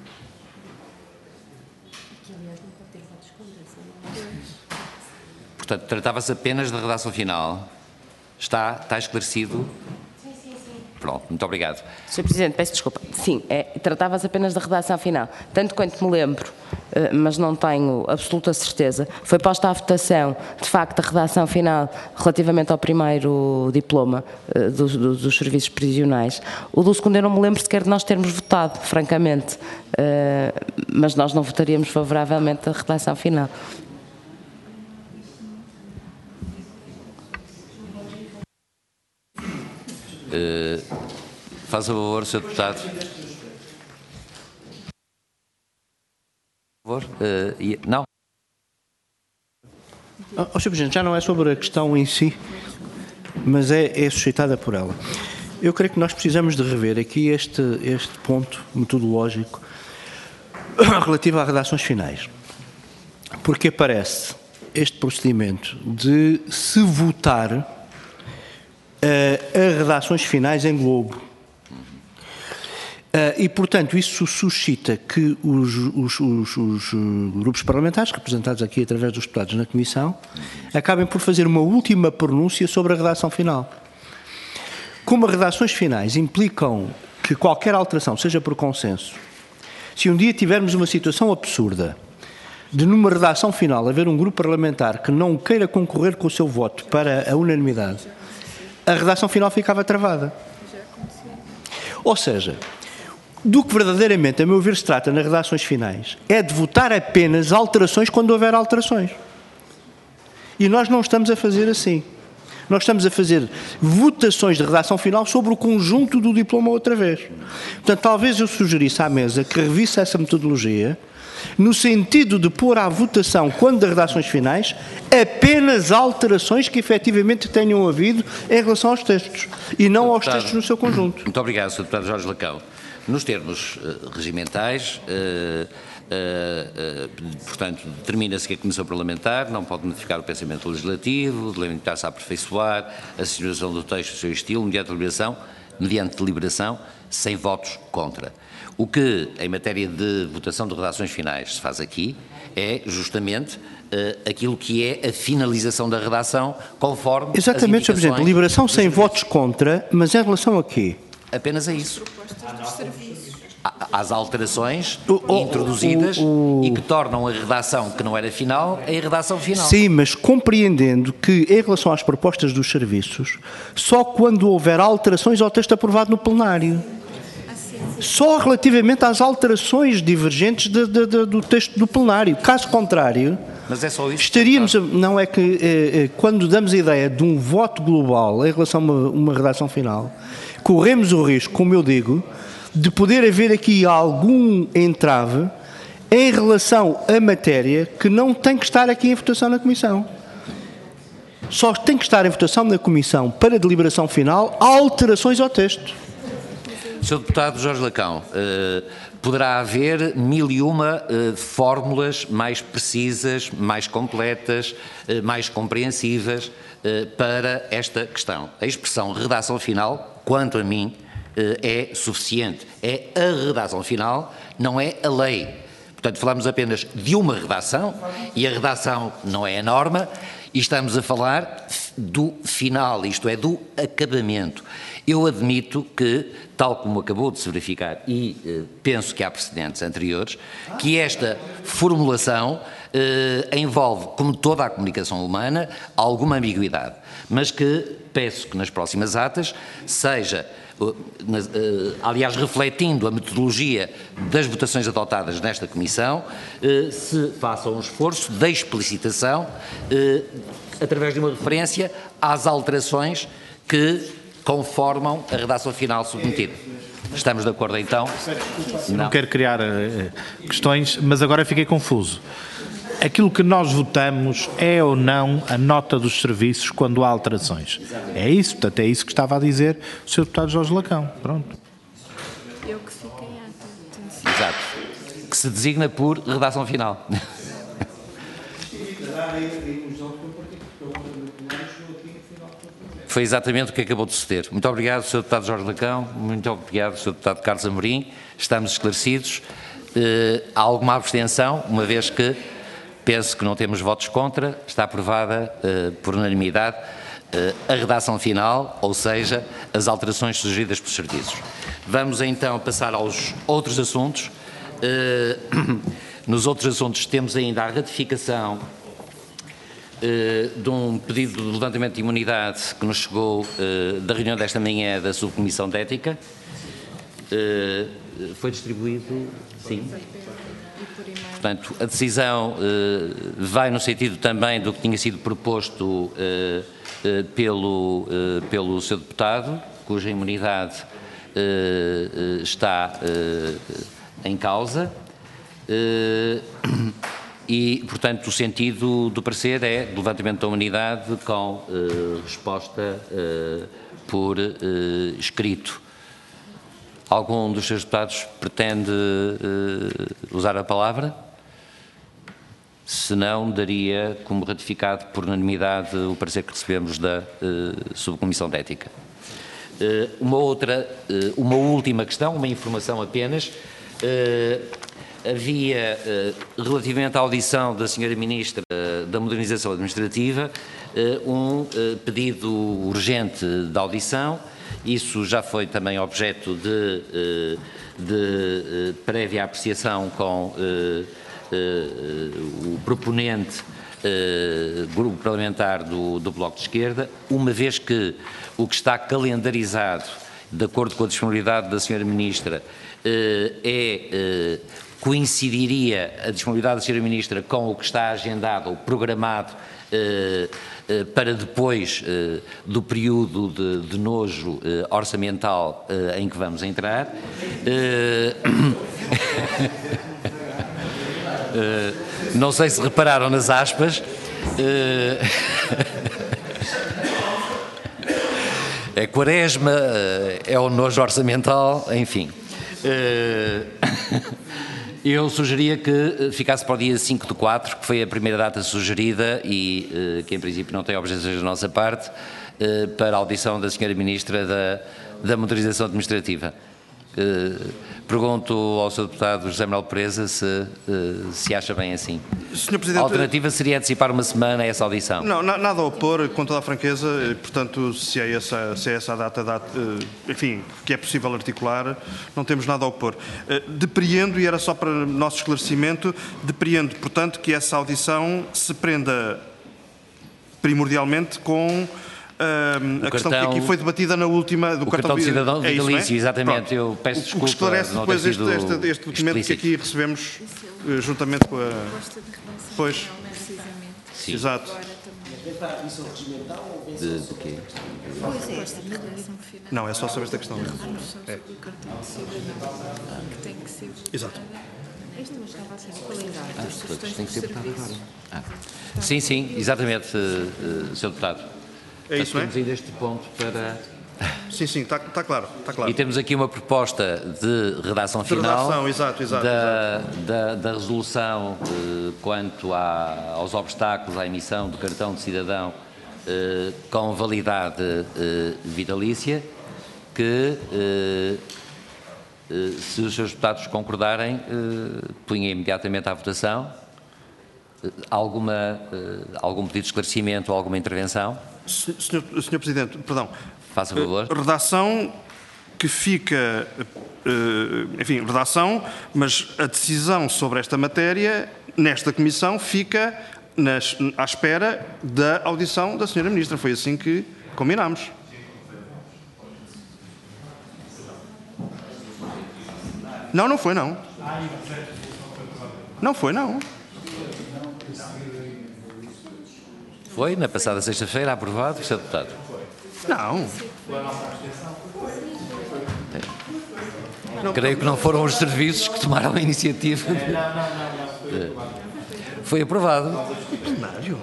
Portanto, tratava-se apenas da redação final. Está esclarecido? Sim, sim, sim. Pronto, muito obrigado. Sr. Presidente, peço desculpa. Sim, tratava-se apenas da redação final. Tanto quanto me lembro, mas não tenho absoluta certeza, foi posta à votação, de facto, a redação final relativamente ao primeiro diploma dos serviços prisionais. O do segundo eu não me lembro sequer de nós termos votado, francamente, mas nós não votaríamos favoravelmente a redação final. Faz a favor, Sr. Deputado. Por favor. Não? Sr. Presidente, já não é sobre a questão em si, mas é suscitada por ela. Eu creio que nós precisamos de rever aqui este ponto metodológico relativo às redações finais, porque aparece este procedimento de se votar as redações finais em globo. E, portanto, isso suscita que os grupos parlamentares, representados aqui através dos deputados na Comissão, acabem por fazer uma última pronúncia sobre a redação final. Como as redações finais implicam que qualquer alteração seja por consenso, se um dia tivermos uma situação absurda de numa redação final haver um grupo parlamentar que não queira concorrer com o seu voto para a unanimidade, a redação final ficava travada. Ou seja, do que verdadeiramente, a meu ver, se trata nas redações finais é de votar apenas alterações quando houver alterações. E nós não estamos a fazer assim. Nós estamos a fazer votações de redação final sobre o conjunto do diploma outra vez. Portanto, talvez eu sugerisse à mesa que revisse essa metodologia no sentido de pôr à votação, quando das redações finais, apenas alterações que efetivamente tenham havido em relação aos textos e não aos textos no seu conjunto. Muito obrigado, Sr. Deputado Jorge Lacão. nos termos regimentais, portanto, determina-se que a Comissão Parlamentar não pode modificar o pensamento legislativo, limitar-se a aperfeiçoar a situação do texto, o seu estilo, mediante deliberação, sem votos contra. O que, em matéria de votação de redações finais, se faz aqui é justamente aquilo que é a finalização da redação, conforme Exatamente, Sr. Presidente. Deliberação sem votos contra, mas em relação a quê? Apenas a isso. Às alterações introduzidas e que tornam a redação que não era final, a redação final. Sim, mas compreendendo que, em relação às propostas dos serviços, só quando houver alterações ao texto aprovado no plenário. Só relativamente às alterações divergentes do texto do plenário. Caso contrário, mas é só isso, estaríamos... Não é que, quando damos a ideia de um voto global em relação a uma redação final, corremos o risco, como eu digo, de poder haver aqui algum entrave em relação à matéria que não tem que estar aqui em votação na Comissão. Só tem que estar em votação na Comissão para deliberação final alterações ao texto. Sr. Deputado Jorge Lacão, poderá haver 1001 fórmulas mais precisas, mais completas, mais compreensivas para esta questão. A expressão redação final, quanto a mim, é suficiente. É a redação final, não é a lei. Portanto, falamos apenas de uma redação e a redação não é a norma e estamos a falar do final, isto é, do acabamento. Eu admito que, tal como acabou de se verificar, e penso que há precedentes anteriores, que esta formulação envolve, como toda a comunicação humana, alguma ambiguidade, mas que peço que nas próximas atas seja, aliás, refletindo a metodologia das votações adotadas nesta Comissão, se faça um esforço de explicitação através de uma referência às alterações que conformam a redação final submetida. Estamos de acordo, então? Não quero criar questões, mas agora fiquei confuso. Aquilo que nós votamos é ou não a nota dos serviços quando há alterações? É isso, portanto, é isso que estava a dizer o Sr. Deputado Jorge Lacão. Pronto. Eu que fiquei ata. Exato. Que se designa por redação final. Foi exatamente o que acabou de suceder. Muito obrigado, Sr. Deputado Jorge Lacão, muito obrigado, Sr. Deputado Carlos Amorim. Estamos esclarecidos. Há alguma abstenção, uma vez que penso que não temos votos contra, está aprovada por unanimidade a redação final, ou seja, as alterações sugeridas pelos serviços. Vamos então passar aos outros assuntos. Nos outros assuntos temos ainda a ratificação de um pedido de levantamento de imunidade que nos chegou da reunião desta manhã da Subcomissão de Ética. Foi distribuído? Sim. Portanto, a decisão vai no sentido também do que tinha sido proposto pelo Sr. Deputado, cuja imunidade está em causa. E, portanto, o sentido do parecer é do levantamento da imunidade com resposta por escrito. Algum dos seus deputados pretende usar a palavra? Se não, daria como ratificado por unanimidade o parecer que recebemos da Subcomissão de Ética. Uma última questão, uma informação apenas. Havia, relativamente à audição da Sra. Ministra da Modernização Administrativa, um pedido urgente de audição. Isso já foi também objeto de prévia apreciação com o proponente grupo parlamentar do Bloco de Esquerda, uma vez que o que está calendarizado, de acordo com a disponibilidade da Sra. Ministra, coincidiria a disponibilidade da Sra. Ministra com o que está agendado ou programado para depois do período de nojo orçamental em que vamos entrar. Não sei se repararam nas aspas. É quaresma, é o nojo orçamental, enfim. Eu sugeria que ficasse para o dia 5/4, que foi a primeira data sugerida e que em princípio não tem objeções da nossa parte, para a audição da Sra. Ministra da Modernização Administrativa. Pergunto ao Sr. Deputado José Manuel Pereza se acha bem assim. Sr. Presidente, a alternativa seria antecipar uma semana essa audição. Não, nada a opor, com toda a franqueza, portanto, se é essa a data, enfim, que é possível articular, não temos nada a opor. Depreendo, e era só para nosso esclarecimento, depreendo, portanto, que essa audição se prenda primordialmente com a questão que aqui foi debatida na última do cartão de cidadão vitalício, exatamente. Pronto. Eu peço desculpa. O que esclarece depois este documento que aqui recebemos juntamente com a... Pois. Sim. Exato. De quê? Não, é só sobre esta questão. O cartão de cidadão que tem que ser... Exato. Isto não estava a ser qualidade das sugestões Tem que ser dos votado serviços. agora. Sim, exatamente, Sr. Deputado. É isso, não é? Temos ainda este ponto para... Sim, está claro, está claro. E temos aqui uma proposta de redação final exato. Da resolução quanto aos obstáculos à emissão do cartão de cidadão com validade vitalícia, que, se os seus deputados concordarem, punha imediatamente à votação. Algum pedido de esclarecimento ou alguma intervenção? Senhor Presidente, perdão. Faça favor. Redação que fica, enfim, redação, mas a decisão sobre esta matéria, nesta comissão, fica à espera da audição da Sra. Ministra. Foi assim que combinámos. Não foi, não. Não foi, não. Foi, na passada sexta-feira, aprovado, Sr. Deputado? Não. Creio que não foram os serviços que tomaram a iniciativa. Foi aprovado. Plenário.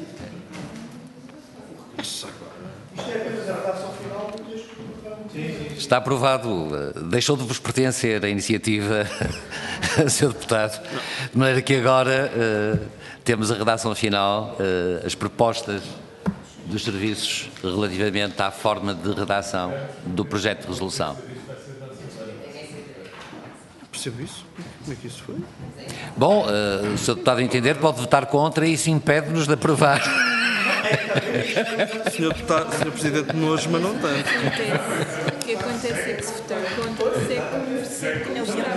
Está aprovado. Deixou de vos pertencer a iniciativa, Sr. Deputado. De maneira que agora temos a redação final, as propostas dos serviços relativamente à forma de redação do projeto de resolução. Percebo isso? Como é que isso foi? Bom, o Sr. Deputado entender pode votar contra e isso impede-nos de aprovar. Senhor Presidente, nojo, mas não tanto. O que acontece é que se votar contra, se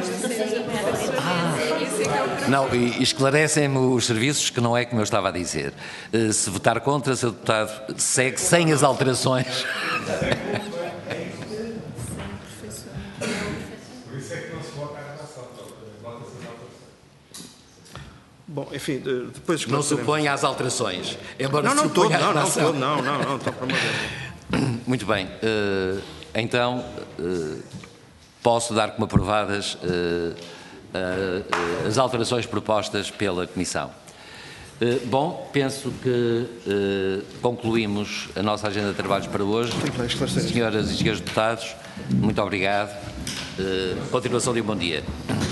Não, e esclarecem-me os serviços que não é como eu estava a dizer. Se votar contra, o Sr. Deputado segue sem as alterações. Bom, enfim, depois... Não se opõe às alterações. Embora não, se oponha à redação. Não, Muito bem. Então, posso dar como aprovadas as alterações propostas pela Comissão. Bom, penso que concluímos a nossa agenda de trabalhos para hoje. Senhoras e senhores deputados, muito obrigado. Continuação de um bom dia.